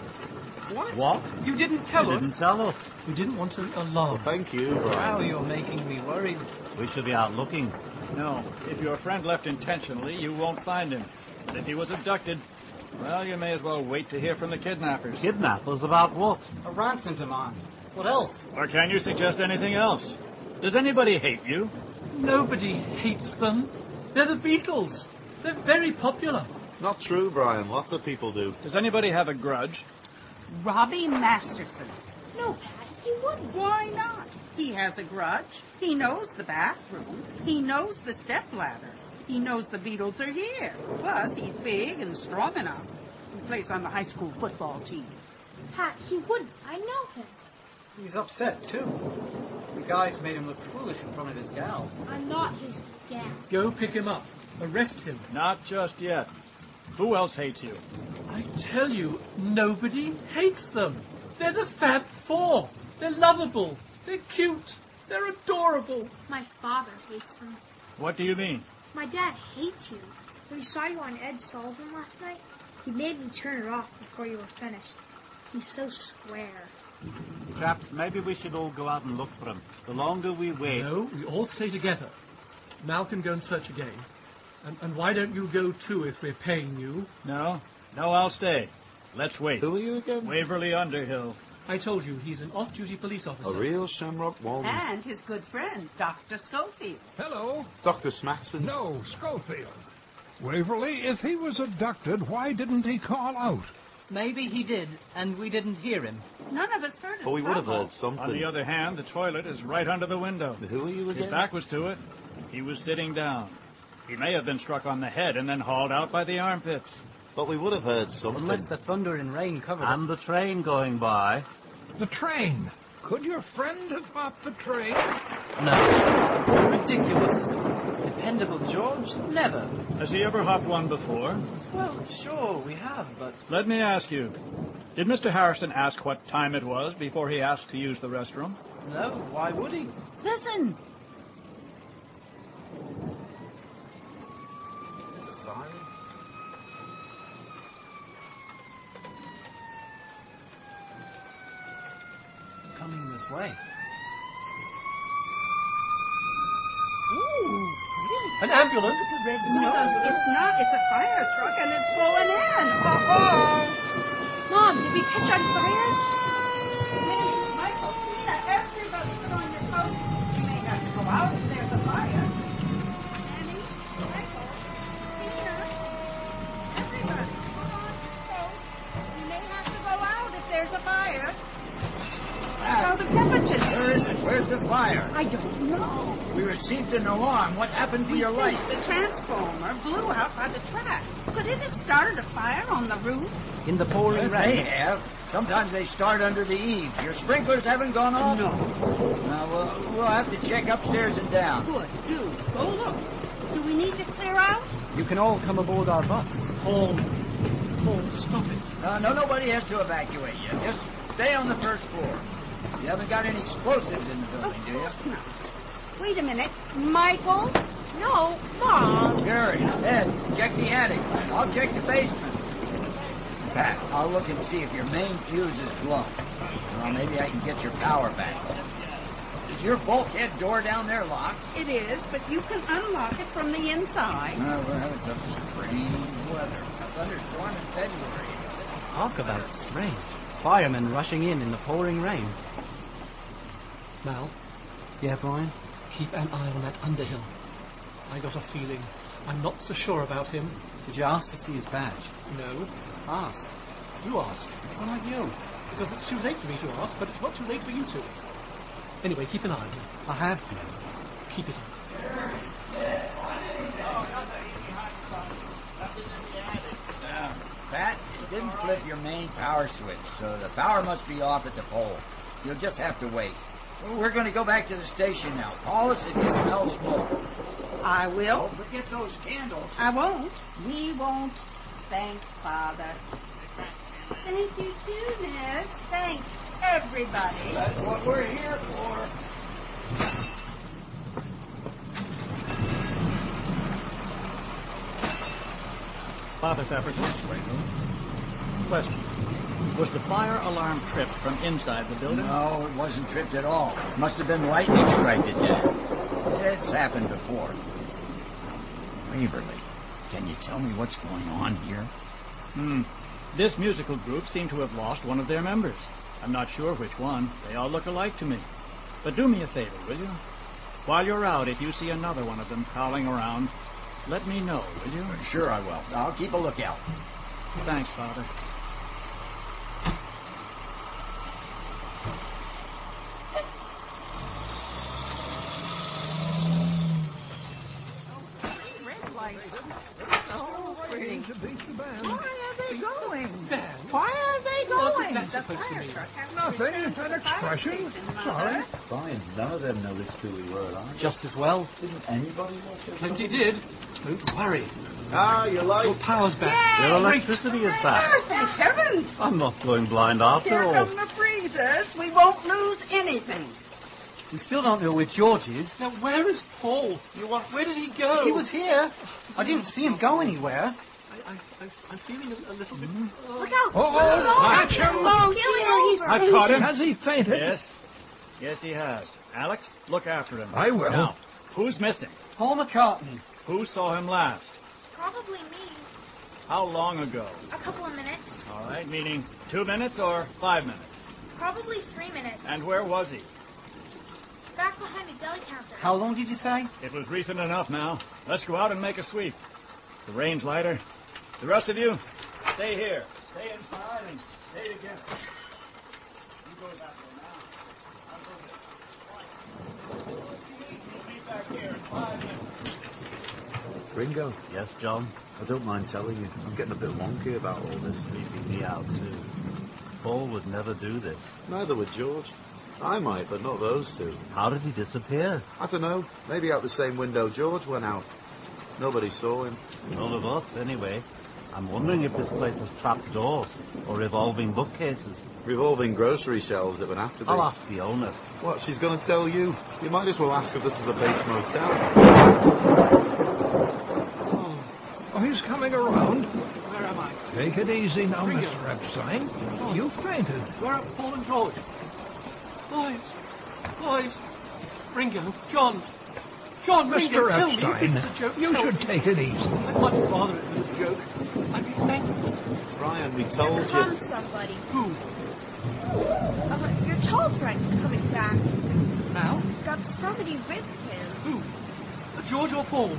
What? You didn't tell us? Didn't tell us. We didn't want to alarm. Well, thank you, Brian. Wow, you're making me worried. We should be out looking. No. If your friend left intentionally, you won't find him. But if he was abducted, well, you may as well wait to hear from the kidnappers. Kidnappers about what? A ransom demand. What else? Or can you suggest anything else? Does anybody hate you? Nobody hates them. They're the Beatles. They're very popular. Not true, Brian. Lots of people do. Does anybody have a grudge? Robbie Masterson. No, Pat, he wouldn't. Why not? He has a grudge. He knows the bathroom. He knows the stepladder. He knows the Beatles are here. Plus, he's big and strong enough. He plays on the high school football team. Pat, he wouldn't. I know him. He's upset, too. The guys made him look foolish in front of his gal. I'm not his gal. Go pick him up. Arrest him. Not just yet. Who else hates you? I tell you, nobody hates them. They're the Fab Four. They're lovable. They're cute. They're adorable. My father hates them. What do you mean? My dad hates you. When he saw you on Ed Sullivan last night, he made me turn it off before you were finished. He's so square. Chaps, maybe we should all go out and look for him. The longer we wait... No, we all stay together. Mal can go and search again. And why don't you go too if we're paying you? No, I'll stay. Let's wait. Who are you again? Waverly Underhill. I told you, he's an off-duty police officer. A real Shamrock Walrus. And his good friend, Dr. Schofield. Hello? Dr. Smaxton? No, Schofield. Waverly, if he was abducted, why didn't he call out? Maybe he did, and we didn't hear him. None of us heard him. Well, we would have heard something. On the other hand, the toilet is right under the window. Who are you again? His back was to it. He was sitting down. He may have been struck on the head and then hauled out by the armpits. But we would have heard something. Unless the thunder and rain covered And the train going by. The train. Could your friend have hopped the train? No. Ridiculous. Dependable George? Never. Has he ever hopped one before? Well, sure, we have, but... Let me ask you. Did Mr. Harrison ask what time it was before he asked to use the restroom? No, why would he? Listen. Is it a siren? Coming this way. Ooh. An ambulance? No, it's not. It's a fire truck, and it's pulling in. Uh-oh. Mom, did we catch on fire? Minnie, Michael, Tina, everybody put on your coat. You may have to go out if there's a fire. Minnie, Michael, Tina, everybody put on your coats. You may have to go out if there's a fire. Now the temperatures. Where's the fire? I don't know. We received an alarm. What happened to your think lights? The transformer blew out by the tracks. Could it have started a fire on the roof? In the pouring They rain. have. Sometimes they start under the eaves. Your sprinklers haven't gone off? No. Now, we'll have to check upstairs and down. Good. Do. Go look. Do we need to clear out? You can all come aboard our bus. Paul, stop it. No, nobody has to evacuate yet. Just stay on the first floor. You haven't got any explosives in the building, do you? Of course not. Wait a minute. Michael? No, Mom. Jerry, Ed, check the attic. I'll check the basement. Pat, I'll look and see if your main fuse is blown. Well, maybe I can get your power back. Is your bulkhead door down there locked? It is, but you can unlock it from the inside. Oh, well, it's a strange weather. A thunderstorm in February. Talk about strange. Firemen rushing in the pouring rain. Mal, Yeah, Brian? keep an eye on that Underhill. I got a feeling I'm not so sure about him. Did you ask to see his badge? No. Ask. You ask. Why not you? Because it's too late for me to ask, but it's not too late for you to. Anyway, keep an eye on him. I have been. Keep it up. Pat, it didn't flip your main power switch, so the power must be off at the pole. You'll just have to wait. We're going to go back to the station now. Call us if you smell smoke. I will. Don't forget those candles. I won't. We won't. Thanks, Father. Thank you, too, Ned. Thanks, everybody. That's what we're here for. Father Pepperton. Question. Was the fire alarm tripped from inside the building? No, it wasn't tripped at all. Must have been lightning strike that did it. It's happened before. Waverly, can you tell me what's going on here? This musical group seemed to have lost one of their members. I'm not sure which one. They all look alike to me. But do me a favor, will you? While you're out, if you see another one of them prowling around, let me know, will you? Sure I will. I'll keep a lookout. Thanks, Father. Why are they going? What's that supposed to mean? Nothing. An expression. Sorry. Fine. None of them noticed who we were, right? Just as well. Didn't anybody watch us? Plenty did. Don't worry. Your light. Your power's back. Your electricity is back. Oh, thank heavens. I'm not going blind after Here all. come the freezers. We won't lose anything. We still don't know where George is. Now, where is Paul? Where did he go? He was here. I didn't see him go anywhere. I'm feeling a little bit... Look out! Catch him! I've caught him. Has he fainted? Yes. Yes, he has. Alex, look after him. I will. Now, who's missing? Paul McCartney. Who saw him last? Probably me. How long ago? A couple of minutes. All right, meaning 2 minutes or 5 minutes? Probably 3 minutes. And where was he? Back behind the deli counter. How long did you say? It was recent enough now. Let's go out and make a sweep. The rain's lighter. The rest of you, stay here. Stay inside and stay together. You go that way now. I'll go this. We'll be back here in 5 minutes. Ringo, Yes, John? I don't mind telling you, I'm getting a bit wonky about all this. Creeping me out, too. Paul would never do this. Neither would George. I might, but not those two. How did he disappear? I don't know. Maybe out the same window George went out. Nobody saw him. None of us, anyway. I'm wondering if this place has trap doors or revolving bookcases. Revolving grocery shelves, it would have to be. I'll ask the owner. What, she's going to tell you? You might as well ask if this is a base motel. Oh, he's coming around. Where am I? Take it easy now, Ringo. Mr. Epstein. You fainted. Where are Paul and George? Boys. Ringo. John, Ringo, Mr. tell me Epstein, if this is a joke. you Tell should me. take it easy. I'd much rather it was a joke. I'd be thankful. Brian, we told Here you. comes somebody. Who? Your tall friend's coming back. Now? Got somebody with him. Who? George or Paul?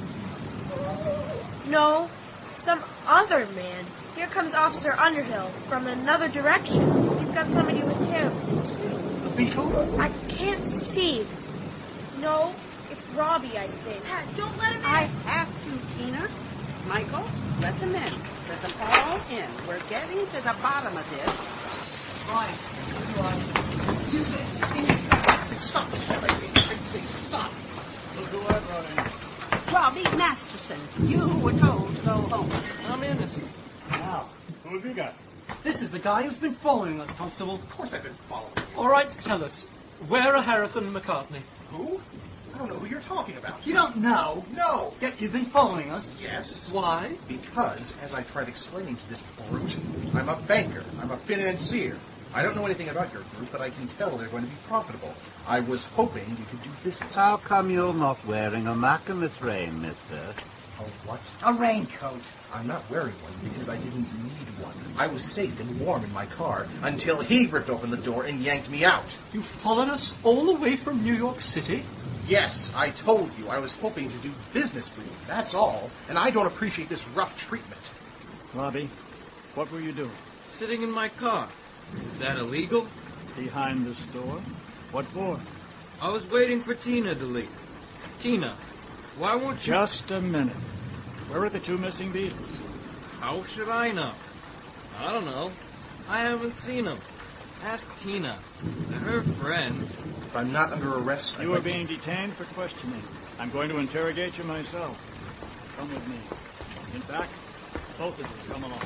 No, some other man. Here comes Officer Underhill from another direction. He's got somebody with him. A beetle? I can't see. No, it's Robbie, I think. Pat, don't let him in. I have to, Tina. Michael, let them in. Let them all in. We're getting to the bottom of this. Brian, excuse me. Stop. Stop. Look who I brought in. Robbie Masterson, you were told to go home. I'm innocent. Now, who have you got? This is the guy who's been following us, Constable. Of course I've been following. All right, tell us. Where are Harrison and McCartney? Who? I don't know who you're talking about. You don't know? No. Yet you've been following us. Yes. Why? Because, as I tried explaining to this brute, I'm a banker. I'm a financier. I don't know anything about your group, but I can tell they're going to be profitable. I was hoping you could do business. How come you're not wearing a Macamus rain, mister? Oh, what? A raincoat. I'm not wearing one because I didn't need one. I was safe and warm in my car until he ripped open the door and yanked me out. You followed us all the way from New York City? Yes, I told you I was hoping to do business with you, that's all. And I don't appreciate this rough treatment. Robbie, what were you doing? Sitting in my car. Is that illegal? Behind the store? What for? I was waiting for Tina to leave. Tina, why won't you... Just a minute. Where are the two missing Beatles? How should I know? I don't know. I haven't seen them. Ask Tina. They're her friends. If I'm not under arrest... You are being detained for questioning. I'm going to interrogate you myself. Come with me. In fact, both of you, come along.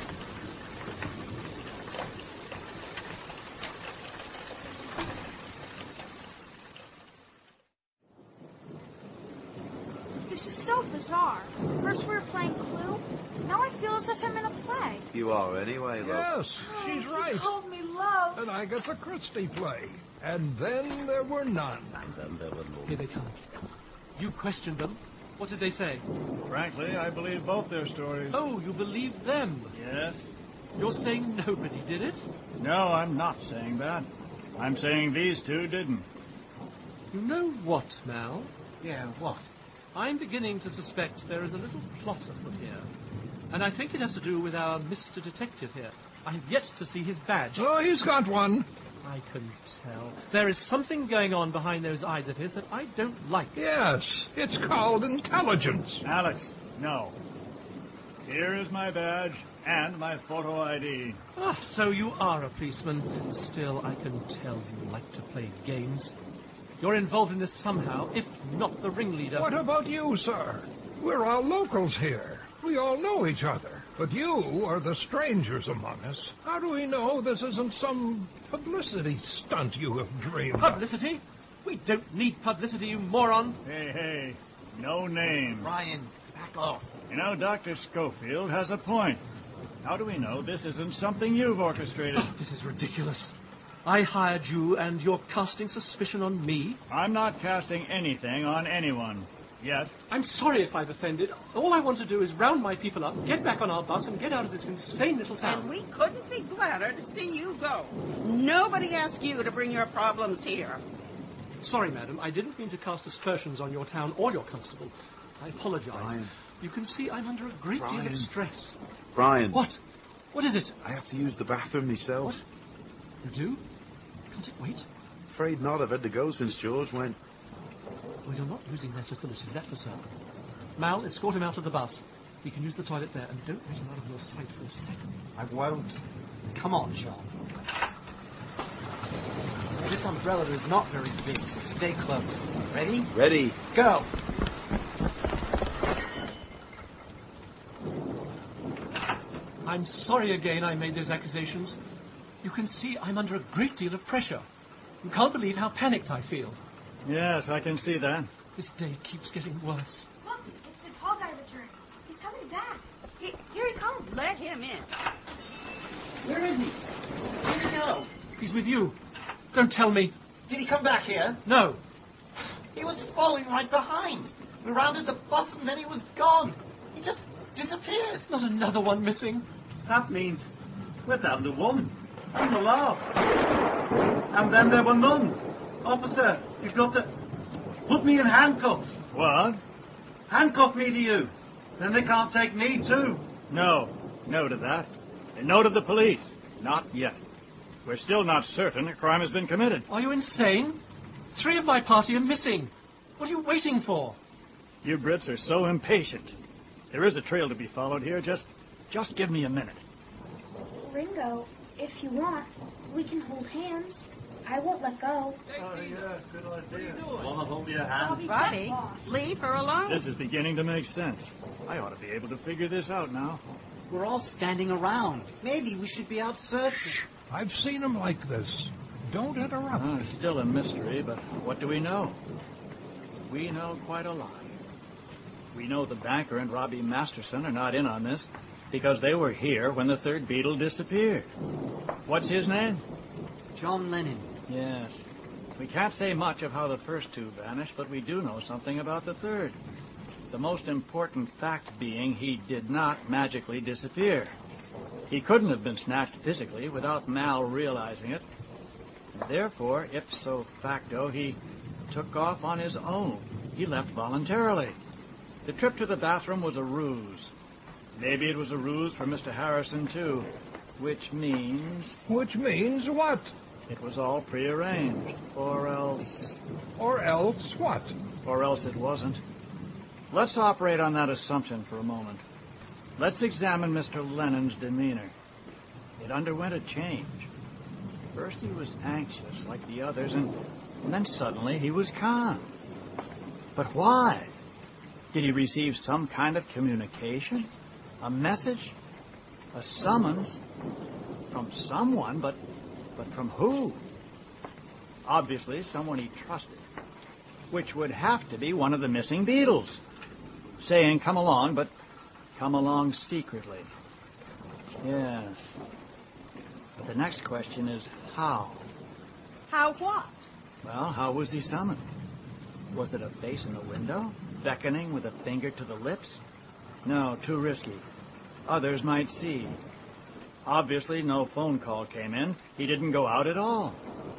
This is so bizarre. First we were playing Clue. Now I feel as if I'm in a play. You are anyway, love. Yes, she's right. You called me love. An Agatha Christie play. And then there were none. And then there were no... Here they come. You questioned them. What did they say? Frankly, I believe both their stories. Oh, you believe them? Yes. You're saying nobody did it? No, I'm not saying that. I'm saying these two didn't. You know what, Mal? Yeah, what? I'm beginning to suspect there is a little plot afoot here. And I think it has to do with our Mr. Detective here. I have yet to see his badge. Oh, he's got one. I can tell. There is something going on behind those eyes of his that I don't like. Yes, it's called intelligence. Alex, no. Here is my badge and my photo ID. Ah, so you are a policeman. Still, I can tell you like to play games. You're involved in this somehow, if not the ringleader. What about you, sir? We're all locals here. We all know each other. But you are the strangers among us. How do we know this isn't some publicity stunt you have dreamed of? Publicity? We don't need publicity, you moron. Hey, no name. Ryan, back off. You know, Dr. Schofield has a point. How do we know this isn't something you've orchestrated? Oh, this is ridiculous. I hired you, and you're casting suspicion on me? I'm not casting anything on anyone. Yet. I'm sorry if I've offended. All I want to do is round my people up, get back on our bus, and get out of this insane little town. And we couldn't be gladder to see you go. Nobody asked you to bring your problems here. Sorry, madam. I didn't mean to cast aspersions on your town or your constable. I apologize. Brian. You can see I'm under a great deal of stress. Brian. What? What is it? I have to use the bathroom myself. What? You do? Can't it wait? Afraid not. I've had to go since George went. Well, you're not using their facilities, that's for certain. Mal, escort him out of the bus. He can use the toilet there, and don't let him out of your sight for a second. I won't. Come on, John. This umbrella is not very big, so stay close. Ready? Ready. Go! I'm sorry again I made those accusations. You can see I'm under a great deal of pressure. You can't believe how panicked I feel. Yes, I can see that. This day keeps getting worse. Look, it's the tall guy returning. He's coming back. Here he comes. Let him in. Where is he? Where'd he go? He's with you. Don't tell me. Did he come back here? No. He was following right behind. We rounded the bus and then he was gone. He just disappeared. Not another one missing. That means we're down to one. I'm the last. And then there were none. Officer, you've got to put me in handcuffs. What? Handcuff me to you. Then they can't take me too. No. No to that. And no to the police. Not yet. We're still not certain a crime has been committed. Are you insane? 3 of my party are missing. What are you waiting for? You Brits are so impatient. There is a trail to be followed here. Just give me a minute. Ringo, if you want, we can hold hands. I won't let go. Oh, yeah, good idea. Want to hold your hand? Robbie, leave her alone. This is beginning to make sense. I ought to be able to figure this out now. We're all standing around. Maybe we should be out searching. I've seen him like this. Don't interrupt. It's still a mystery, but what do we know? We know quite a lot. We know the banker and Robbie Masterson are not in on this because they were here when the third Beatle disappeared. What's his name? John Lennon. Yes. We can't say much of how the first two vanished, but we do know something about the third. the most important fact being he did not magically disappear. He couldn't have been snatched physically without Mal realizing it. Therefore, ipso facto, he took off on his own. He left voluntarily. The trip to the bathroom was a ruse. Maybe it was a ruse for Mr. Harrison, too. Which means... Which means what? It was all prearranged. Or else... Or else what? Or else it wasn't. Let's operate on that assumption for a moment. Let's examine Mr. Lennon's demeanor. It underwent a change. First he was anxious like the others, and then suddenly he was calm. But why? Did he receive some kind of communication? A message? A summons? From someone, but from who? Obviously someone he trusted, which would have to be one of the missing Beatles, saying, come along, but come along secretly. Yes. But the next question is, how? How what? Well, how was he summoned? Was it a face in the window, beckoning with a finger to the lips? No, too risky. Others might see. Obviously, no phone call came in. He didn't go out at all.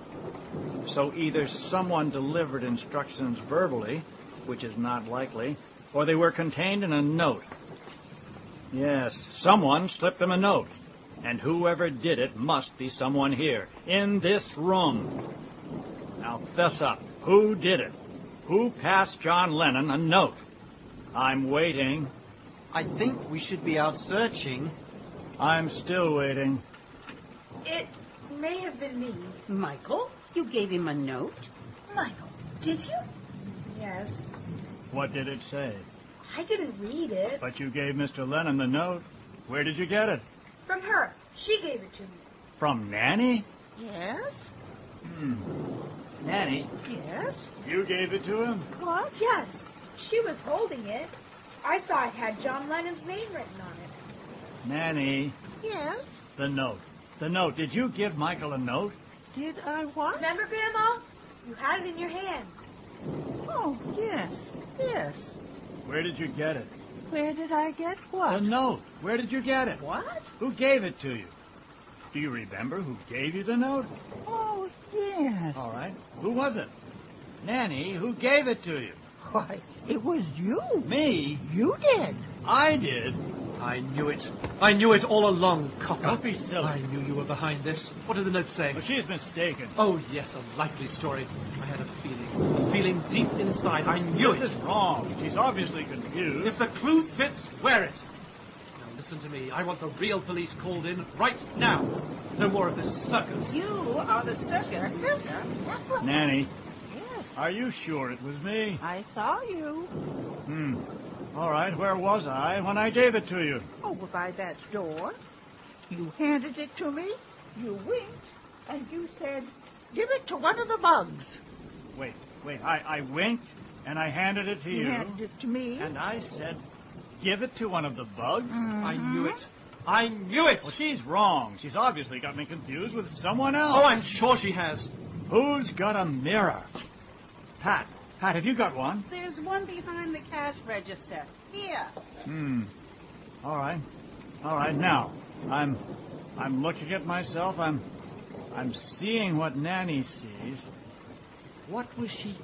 So either someone delivered instructions verbally, which is not likely, or they were contained in a note. Yes, someone slipped them a note. And whoever did it must be someone here, in this room. Now, fess up. Who did it? Who passed John Lennon a note? I'm waiting. I think we should be out searching. I'm still waiting. It may have been me. Michael, you gave him a note? Michael, did you? Yes. What did it say? I didn't read it. But you gave Mr. Lennon the note. Where did you get it? From her. She gave it to me. From Nanny? Yes? Nanny? Yes? You gave it to him? What? Yes. She was holding it. I saw it had John Lennon's name written on it. Nanny? Yes? The note. The note. Did you give Michael a note? Did I what? Remember, Grandma? You had it in your hand. Oh, yes. Yes. Where did you get it? Where did I get what? The note. Where did you get it? What? Who gave it to you? Do you remember who gave you the note? Oh, yes. All right. Who was it? Nanny, who gave it to you? Why, it was you. Me? You did. I did. I knew it. I knew it all along, Cocker. Don't be silly. I knew you were behind this. What did the note say? Well, she's mistaken. Oh, yes, a likely story. I had a feeling deep inside. I knew it. This is wrong. She's obviously confused. If the clue fits, wear it. Now, listen to me. I want the real police called in right now. No more of this circus. You are the circus. Nanny. Yes. Are you sure it was me? I saw you. All right, where was I when I gave it to you? Over by that door. You handed it to me, you winked, and you said, give it to one of the bugs. Wait. I winked, and I handed it to you. You handed it to me. And I said, give it to one of the bugs? I knew it. I knew it. Well, she's wrong. She's obviously got me confused with someone else. Oh, I'm sure she has. Who's got a mirror? Pat, have you got one? There's one behind the cash register. Here. All right. Now, I'm looking at myself. I'm seeing what Nanny sees. What was she?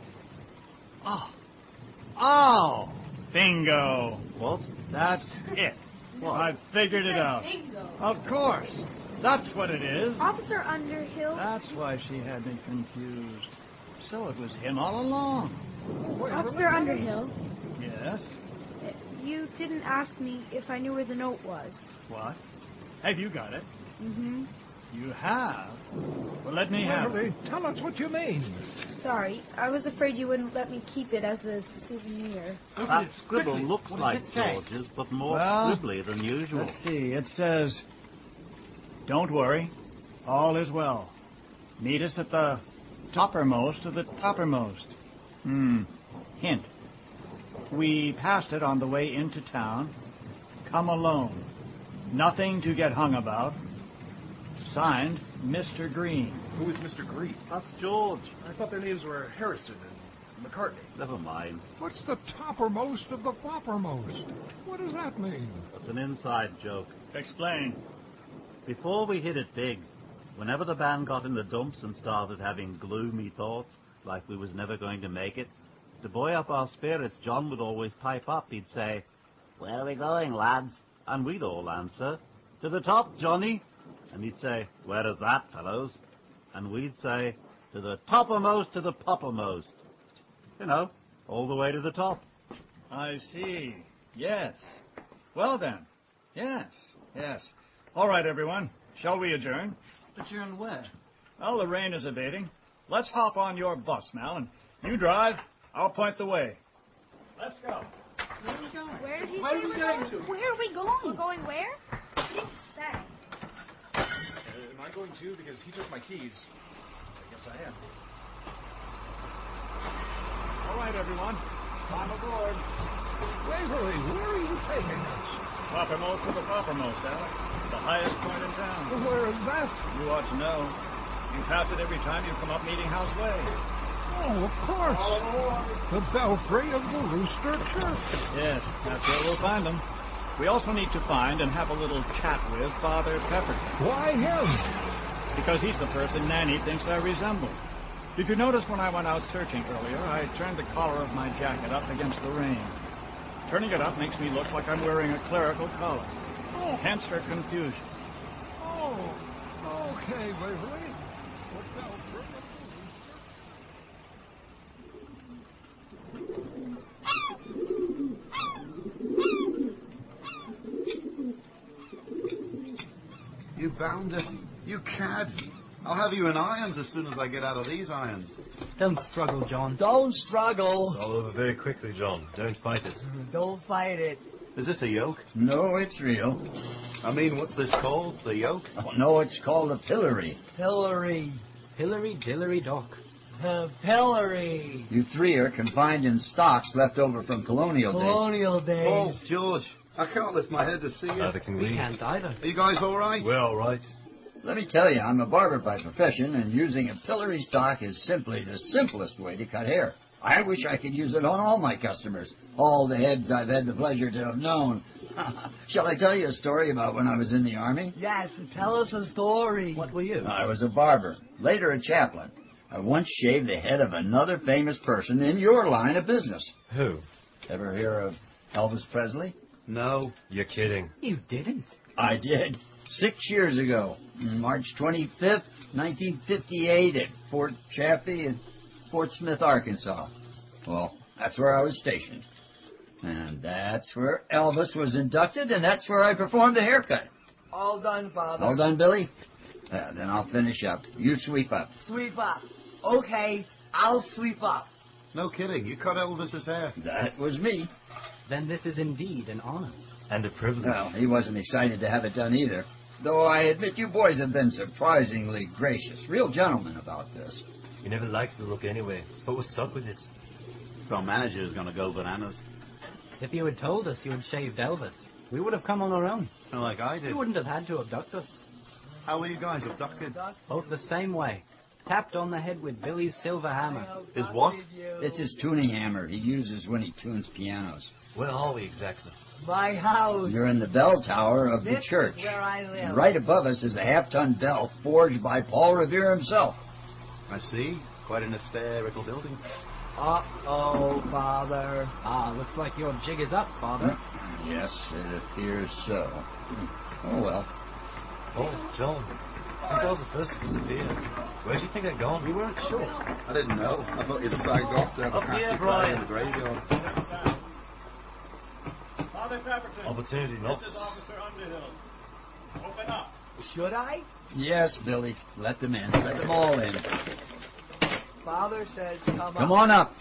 Oh, bingo. What? That's it. Well, I've figured it out. Bingo. Of course. That's what it is. Officer Underhill. That's why she had me confused. So it was him all along. Officer Underhill. Yes? You didn't ask me if I knew where the note was. What? Have you got it? Mm-hmm. You have? Well, let me have it. Tell us what you mean. Sorry, I was afraid you wouldn't let me keep it as a souvenir. That scribble looks like George's, but more scribbly than usual. Let's see. It says, don't worry, all is well. Meet us at the toppermost of the toppermost. Hint. We passed it on the way into town. Come alone. Nothing to get hung about. Signed, Mr. Green. Who is Mr. Green? That's George. I thought their names were Harrison and McCartney. Never mind. What's the toppermost of the floppermost? What does that mean? It's an inside joke. Explain. Before we hit it big, whenever the band got in the dumps and started having gloomy thoughts, like we was never going to make it, to buoy up our spirits, John would always pipe up. He'd say, "Where are we going, lads?" And we'd all answer, "To the top, Johnny." And he'd say, "Where is that, fellows?" And we'd say, "To the toppermost, to the poppermost." You know, all the way to the top. I see. Yes. Well then. Yes. Yes. All right, everyone. Shall we adjourn? Adjourn where? Well, the rain is abating. Let's hop on your bus, Mal, and you drive. I'll point the way. Let's go. Where are we going? Where did he Where say are we we're going to? Where are we going? We're going where? He didn't say. Am I going too? Because he took my keys. I guess I am. All right, everyone. Climb aboard. Waverly, where are you taking us? Toppermost to the poppermost, Alex. The highest point in town. Where is that? You ought to know. You pass it every time you come up Meeting House Way. Oh, of course. The belfry of the Rooster Church. Yes, that's where we'll find them. We also need to find and have a little chat with Father Pepper. Why him? Because he's the person Nanny thinks I resemble. Did you notice when I went out searching earlier, I turned the collar of my jacket up against the rain? Turning it up makes me look like I'm wearing a clerical collar. Oh. Hence her confusion. Oh, okay, Waverly. The belfry of the You bounder. You cad. I'll have you in irons as soon as I get out of these irons. Don't struggle, John. Don't struggle. It's all over very quickly, John. Don't fight it. Don't fight it. Is this a yoke? No, it's real. I mean, what's this called? The yoke? Oh, no, it's called a pillory. Pillory. Hillary Dillery Dock. Pillory. You three are confined in stocks left over from colonial days. Colonial days. Oh, George, I can't lift my head to see you. Neither can we. Can't either. Are you guys all right? We're all right. Let me tell you, I'm a barber by profession, and using a pillory stock is simply the simplest way to cut hair. I wish I could use it on all my customers, all the heads I've had the pleasure to have known. Shall I tell you a story about when I was in the Army? Yes, tell us a story. What were you? I was a barber, later a chaplain. I once shaved the head of another famous person in your line of business. Who? Ever hear of Elvis Presley? No. You're kidding. You didn't. I did. 6 years ago, March 25th, 1958, at Fort Chaffee in Fort Smith, Arkansas. Well, that's where I was stationed. And that's where Elvis was inducted, and that's where I performed the haircut. All done, Father. All done, Billy? Then I'll finish up. You sweep up. Sweep up. Okay, I'll sweep up. No kidding. You cut Elvis's hair. That was me. Then this is indeed an honor. And a privilege. Well, he wasn't excited to have it done either. Though I admit you boys have been surprisingly gracious. Real gentlemen about this. We never liked the look anyway, but we're stuck with it. So our manager is going to go bananas. If you had told us you had shaved Elvis, we would have come on our own. Like I did. You wouldn't have had to abduct us. How were you guys abducted? Both the same way. Tapped on the head with Billy's silver hammer. His what? It's his tuning hammer he uses when he tunes pianos. Where are we exactly? My house. You're in the bell tower of the This church. is where I live. And right above us is a half-ton bell forged by Paul Revere himself. I see. Quite an hysterical building. Uh-oh, Father. Looks like your jig is up, Father. Yes, it appears so. Oh, well. Oh, John. Since I was the first to disappear, where do you think I'd gone? We weren't sure. I didn't know. I thought you'd sagged off to have a Up here, happy Brian. in the graveyard. Father Pepperton. Opportunity knocks. This is Officer Underhill. Open up. Should I? Yes, Billy. Let them in. Let them all in. Father says come up. Come on up.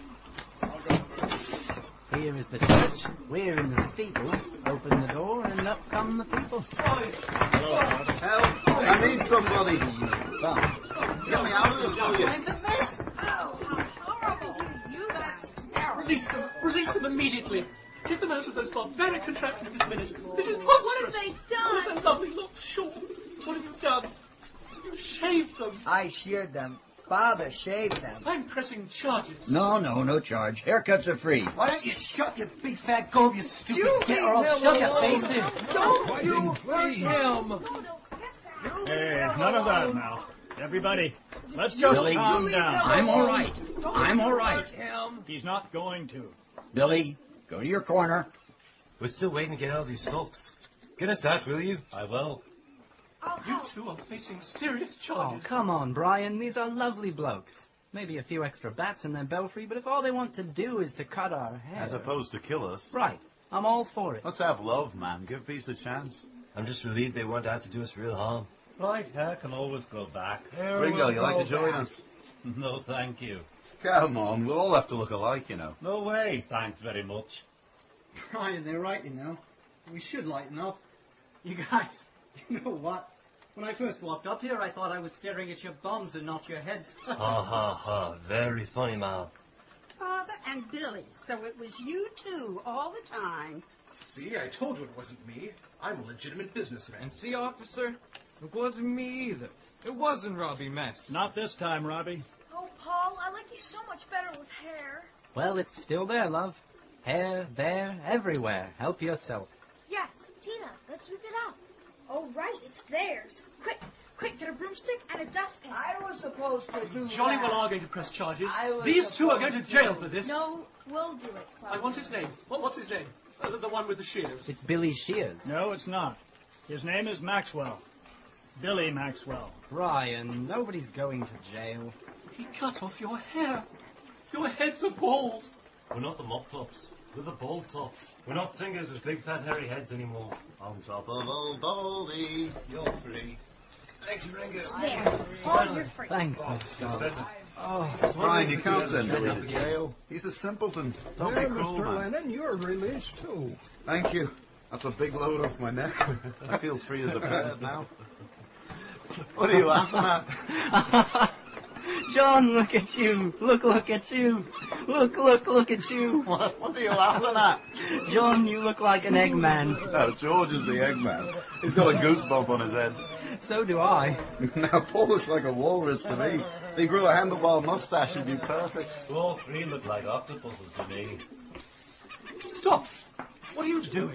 Here is the church. We're in the steeple. Open the door and up come the people. Hello, Father. Help! I need somebody. Come. Get me out of this, will you? Oh, how horrible. You that's terrible. Release them immediately. Get them out of those barbaric contraptions this minute. This is monstrous. What have they done? What a lovely look. Sure. What have you done? You shaved them. I sheared them. father shaved them. I'm pressing charges. No charge. Haircuts are free. Why don't you shut your big fat gob, you stupid git, or I'll leave shut him your alone. face in. Don't you hurt him. Hey, none of that now. Everybody, let's just Billy, calm down. I'm all right. I'm all right. He's not going to. Billy, go to your corner. We're still waiting to get out of these folks. Get us out, will you? I will. You two are facing serious Oh, charges. come on, Brian. These are lovely blokes. Maybe a few extra bats in their belfry, but if all they want to do is to cut our hair... As opposed to kill us. Right. I'm all for it. Let's have love, man. Give peace a chance. I'm just relieved they weren't out to do us real harm. Right hair can always grow back. Ringo, you like to join us? No, thank you. Come on, we'll all have to look alike, you know. No way, thanks very much. Brian, they're right, you know. We should lighten up. You guys, you know what? When I first walked up here, I thought I was staring at your bums and not your heads. Ha ha ha. Very funny, Mal. Father and Billy. So it was you two all the time. See, I told you it wasn't me. I'm a legitimate businessman. And see, officer, it wasn't me either. It wasn't Robbie Matt. Not this time, Robbie. Oh, Paul, I like you so much better with hair. Well, it's still there, love. Hair, there, everywhere. Help yourself. Yes, Tina, let's sweep it up. Oh, right, it's theirs. Quick, get a broomstick and a dustpan. I was supposed to do Jolly that. well are going to press charges. I was These two are supposed going to jail for this. No, we'll do it, Cloud. I want his name. What's his name? The one with the shears. It's Billy Shears. No, it's not. His name is Maxwell. Billy Maxwell. Brian, nobody's going to jail. He cut off your hair. Your heads are bald. We're not the mop tops. We're the bald tops. We're not singers with big fat hairy heads anymore. On top of old Baldy. You're free. Thanks, Ringo. There, Paul, you're free. Thanks, Brian, you can't send Billy to jail. He's a simpleton. Don't be cruel, Mr. man. Lennon, you're released too. Thank you. That's a big load off my neck. I feel free as a bird now. What are you laughing at? John, look at you. Look at you. Look at you. What are you laughing at? John, you look like an Eggman. No, George is the Eggman. He's got a goosebump on his head. So do I. Now, Paul looks like a walrus to me. If he grew a handlebar mustache, he'd be perfect. All three look like octopuses to me. Stop. What are you doing?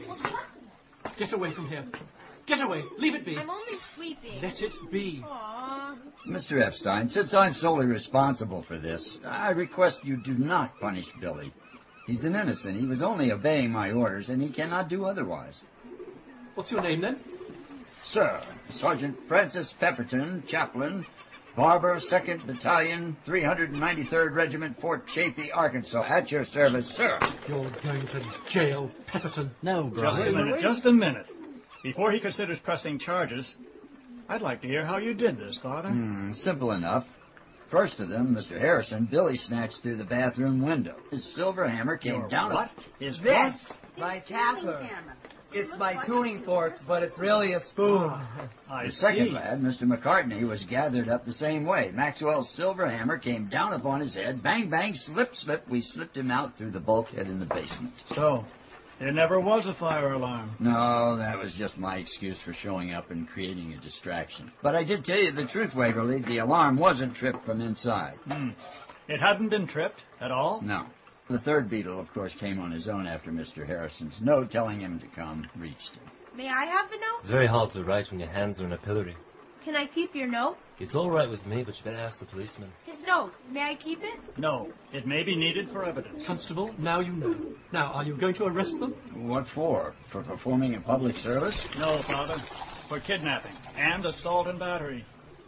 Get away from here. Get away. Leave it be. I'm only sweeping. Let it be. Aww. Mr. Epstein, since I'm solely responsible for this, I request you do not punish Billy. He's an innocent. He was only obeying my orders, and he cannot do otherwise. What's your name, then? Sir, Sergeant Francis Pepperton, chaplain, Barber, 2nd Battalion, 393rd Regiment, Fort Chaffee, Arkansas. At your service, sir. You're going to jail, Pepperton. No, Brian. Just a minute. Before he considers pressing charges, I'd like to hear how you did this, Father. Simple enough. First of them, Mr. Harrison, Billy snatched through the bathroom window. His silver hammer came down. What? His This, what? my tapper. It's my tuning fork, but it's really a spoon. The second lad, Mr. McCartney, was gathered up the same way. Maxwell's silver hammer came down upon his head. Bang, bang, slip, slip. We slipped him out through the bulkhead in the basement. So, there never was a fire alarm. No, that was just my excuse for showing up and creating a distraction. But I did tell you the truth, Waverly. The alarm wasn't tripped from inside. It hadn't been tripped at all? No. The third beetle, of course, came on his own after Mr. Harrison's note telling him to come reached him. May I have the note? It's very hard to write when your hands are in a pillory. Can I keep your note? It's all right with me, but you better ask the policeman. His note. May I keep it? No. It may be needed for evidence. Constable, now you know. Now, are you going to arrest them? What for? For performing a public service? No, Father. For kidnapping and assault and battery.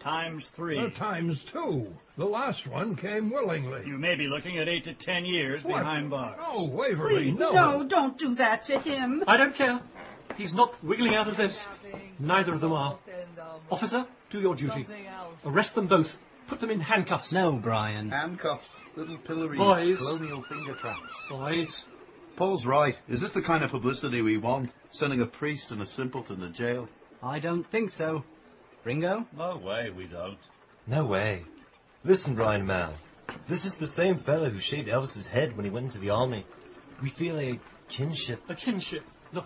×3. ×2. The last one came willingly. You may be looking at 8 to 10 years behind bars. Oh, Waverly, Please, no. no, don't do that to him. I don't care. He's not wiggling out of this. Neither of them are. Officer, do your duty. Arrest them both. Put them in handcuffs. No, Brian. Handcuffs, little pillories, Boys. colonial finger traps. Boys. Paul's right. Is this the kind of publicity we want? Sending a priest and a simpleton to jail? I don't think so. Ringo? No way, we don't. No way. Listen, Brian Mal. This is the same fellow who shaved Elvis's head when he went into the army. We feel a kinship. A kinship. Look,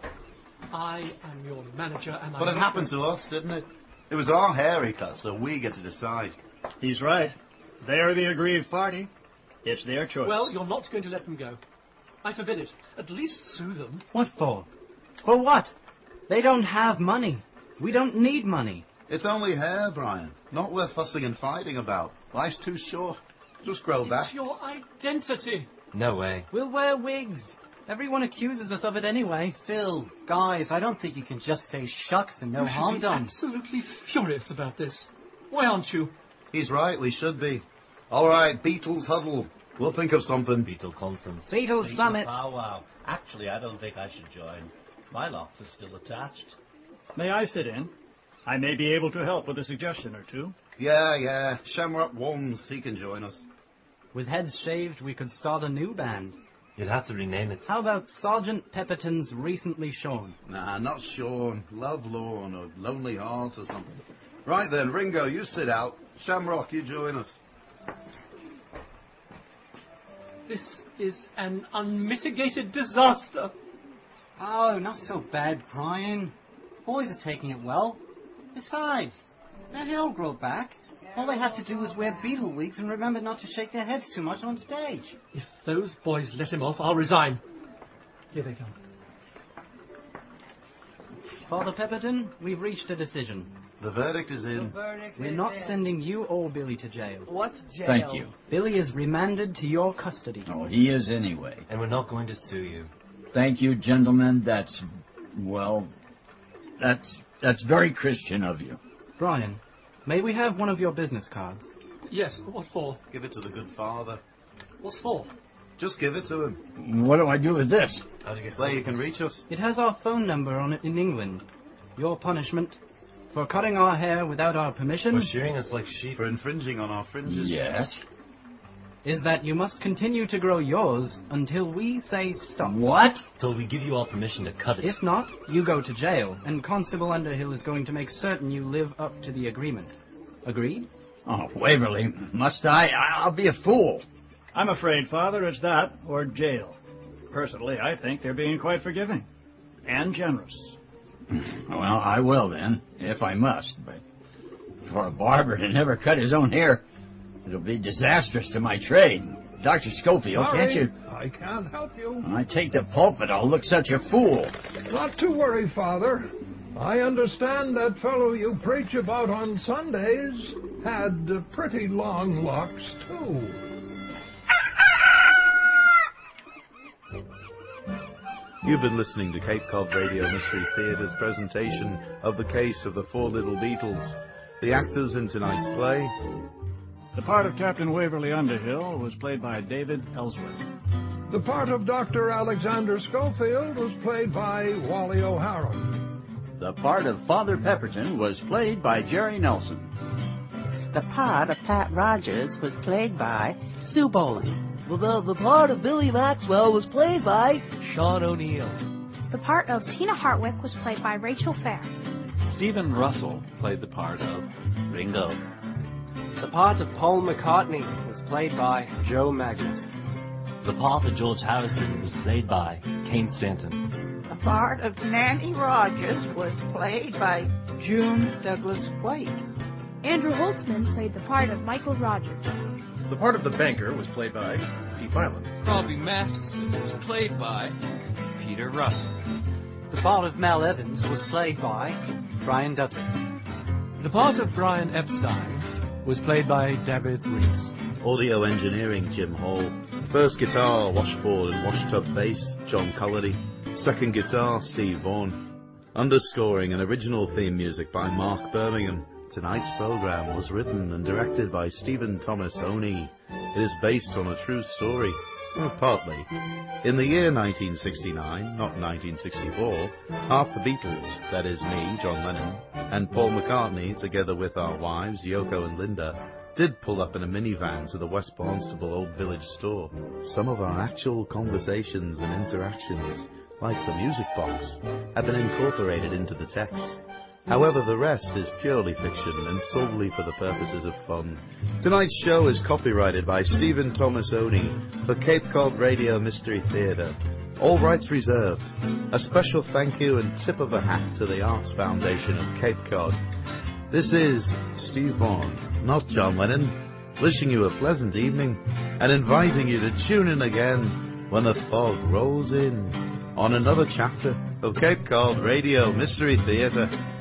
I am your manager and But it happened to us, didn't it? It was our hair he cut, so we get to decide. He's right. They're the aggrieved party. It's their choice. Well, you're not going to let them go. I forbid it. At least sue them. What for? For what? They don't have money. We don't need money. It's only hair, Brian. Not worth fussing and fighting about. Life's too short. Just grow back. It's your identity. No way. We'll wear wigs. Everyone accuses us of it anyway. Still, guys, I don't think you can just say shucks and no harm done. Absolutely furious about this. Why aren't you? He's right, we should be. All right, Beatles huddle. We'll think of something. Beatle conference. Beatles summit. Powwow. Actually, I don't think I should join. My locks are still attached. May I sit in? I may be able to help with a suggestion or two. Yeah. Shamrock Wands, he can join us. With heads shaved, we could start a new band. You'd have to rename it. How about Sergeant Pepperton's Recently Shorn? Nah, not Sean. Lovelorn or Lonely Heart or something. Right then, Ringo, you sit out. Shamrock, you join us. This is an unmitigated disaster. Oh, not so bad, Brian. The boys are taking it well. Besides, their hair will grow back. All they have to do is wear beetle wigs and remember not to shake their heads too much on stage. If those boys let him off, I'll resign. Here they come. Father Pepperton, we've reached a decision. The verdict is in. We're not sending you or Billy to jail. What's jail? Thank you. Billy is remanded to your custody. Oh, he is anyway. And we're not going to sue you. Thank you, gentlemen. That's very Christian of you. Brian, may we have one of your business cards? Yes, what for? Give it to the good father. What for? Just give it to him. What do I do with this? Where you can reach us. It has our phone number on it in England. Your punishment for cutting our hair without our permission. For shearing us like sheep. For infringing on our fringes. Yes. Is that you must continue to grow yours until we say stop. What? Till we give you our permission to cut it. If not, you go to jail, and Constable Underhill is going to make certain you live up to the agreement. Agreed? Oh, Waverly, must I? I'll be a fool. I'm afraid, Father, it's that or jail. Personally, I think they're being quite forgiving and generous. Well, I will then, if I must. But for a barber to never cut his own hair, it'll be disastrous to my trade. Dr. Schofield, Sorry, can't you? I can't help you. When I take the pulpit, I'll look such a fool. Not to worry, Father. I understand that fellow you preach about on Sundays had pretty long locks, too. You've been listening to Cape Cod Radio Mystery Theatre's presentation of the case of the Four Little Beatles. The actors in tonight's play. The part of Captain Waverly Underhill was played by David Ellsworth. The part of Dr. Alexander Schofield was played by Wally O'Hara. The part of Father Pepperton was played by Jerry Nelson. The part of Pat Rogers was played by Sue Bowling. The part of Billy Maxwell was played by Sean O'Neill. The part of Tina Hartwick was played by Rachel Fair. Stephen Russell played the part of Ringo. The part of Paul McCartney was played by Joe Magnus. The part of George Harrison was played by Kane Stanton. The part of Nanny Rogers was played by June Douglas White. Andrew Holtzman played the part of Michael Rogers. The part of the banker was played by Pete Filan. Robbie Masterson was played by Peter Russell. The part of Mel Evans was played by Brian Dudley. The part of Brian Epstein was played by David Rees. Audio engineering, Jim Hall. First guitar, washboard and washtub bass, John Collery. Second guitar, Steve Vaughan. Underscoring and original theme music by Mark Birmingham. Tonight's program was written and directed by Stephen Thomas Oney. It is based on a true story. Well, partly. In the year 1969, not 1964, half the Beatles, that is me, John Lennon, and Paul McCartney, together with our wives, Yoko and Linda, did pull up in a minivan to the West Barnstable Old Village store. Some of our actual conversations and interactions, like the music box, have been incorporated into the text. However, the rest is purely fiction and solely for the purposes of fun. Tonight's show is copyrighted by Stephen Thomas Oney for Cape Cod Radio Mystery Theatre. All rights reserved. A special thank you and tip of a hat to the Arts Foundation of Cape Cod. This is Steve Vaughan, not John Lennon, wishing you a pleasant evening and inviting you to tune in again when the fog rolls in on another chapter of Cape Cod Radio Mystery Theatre.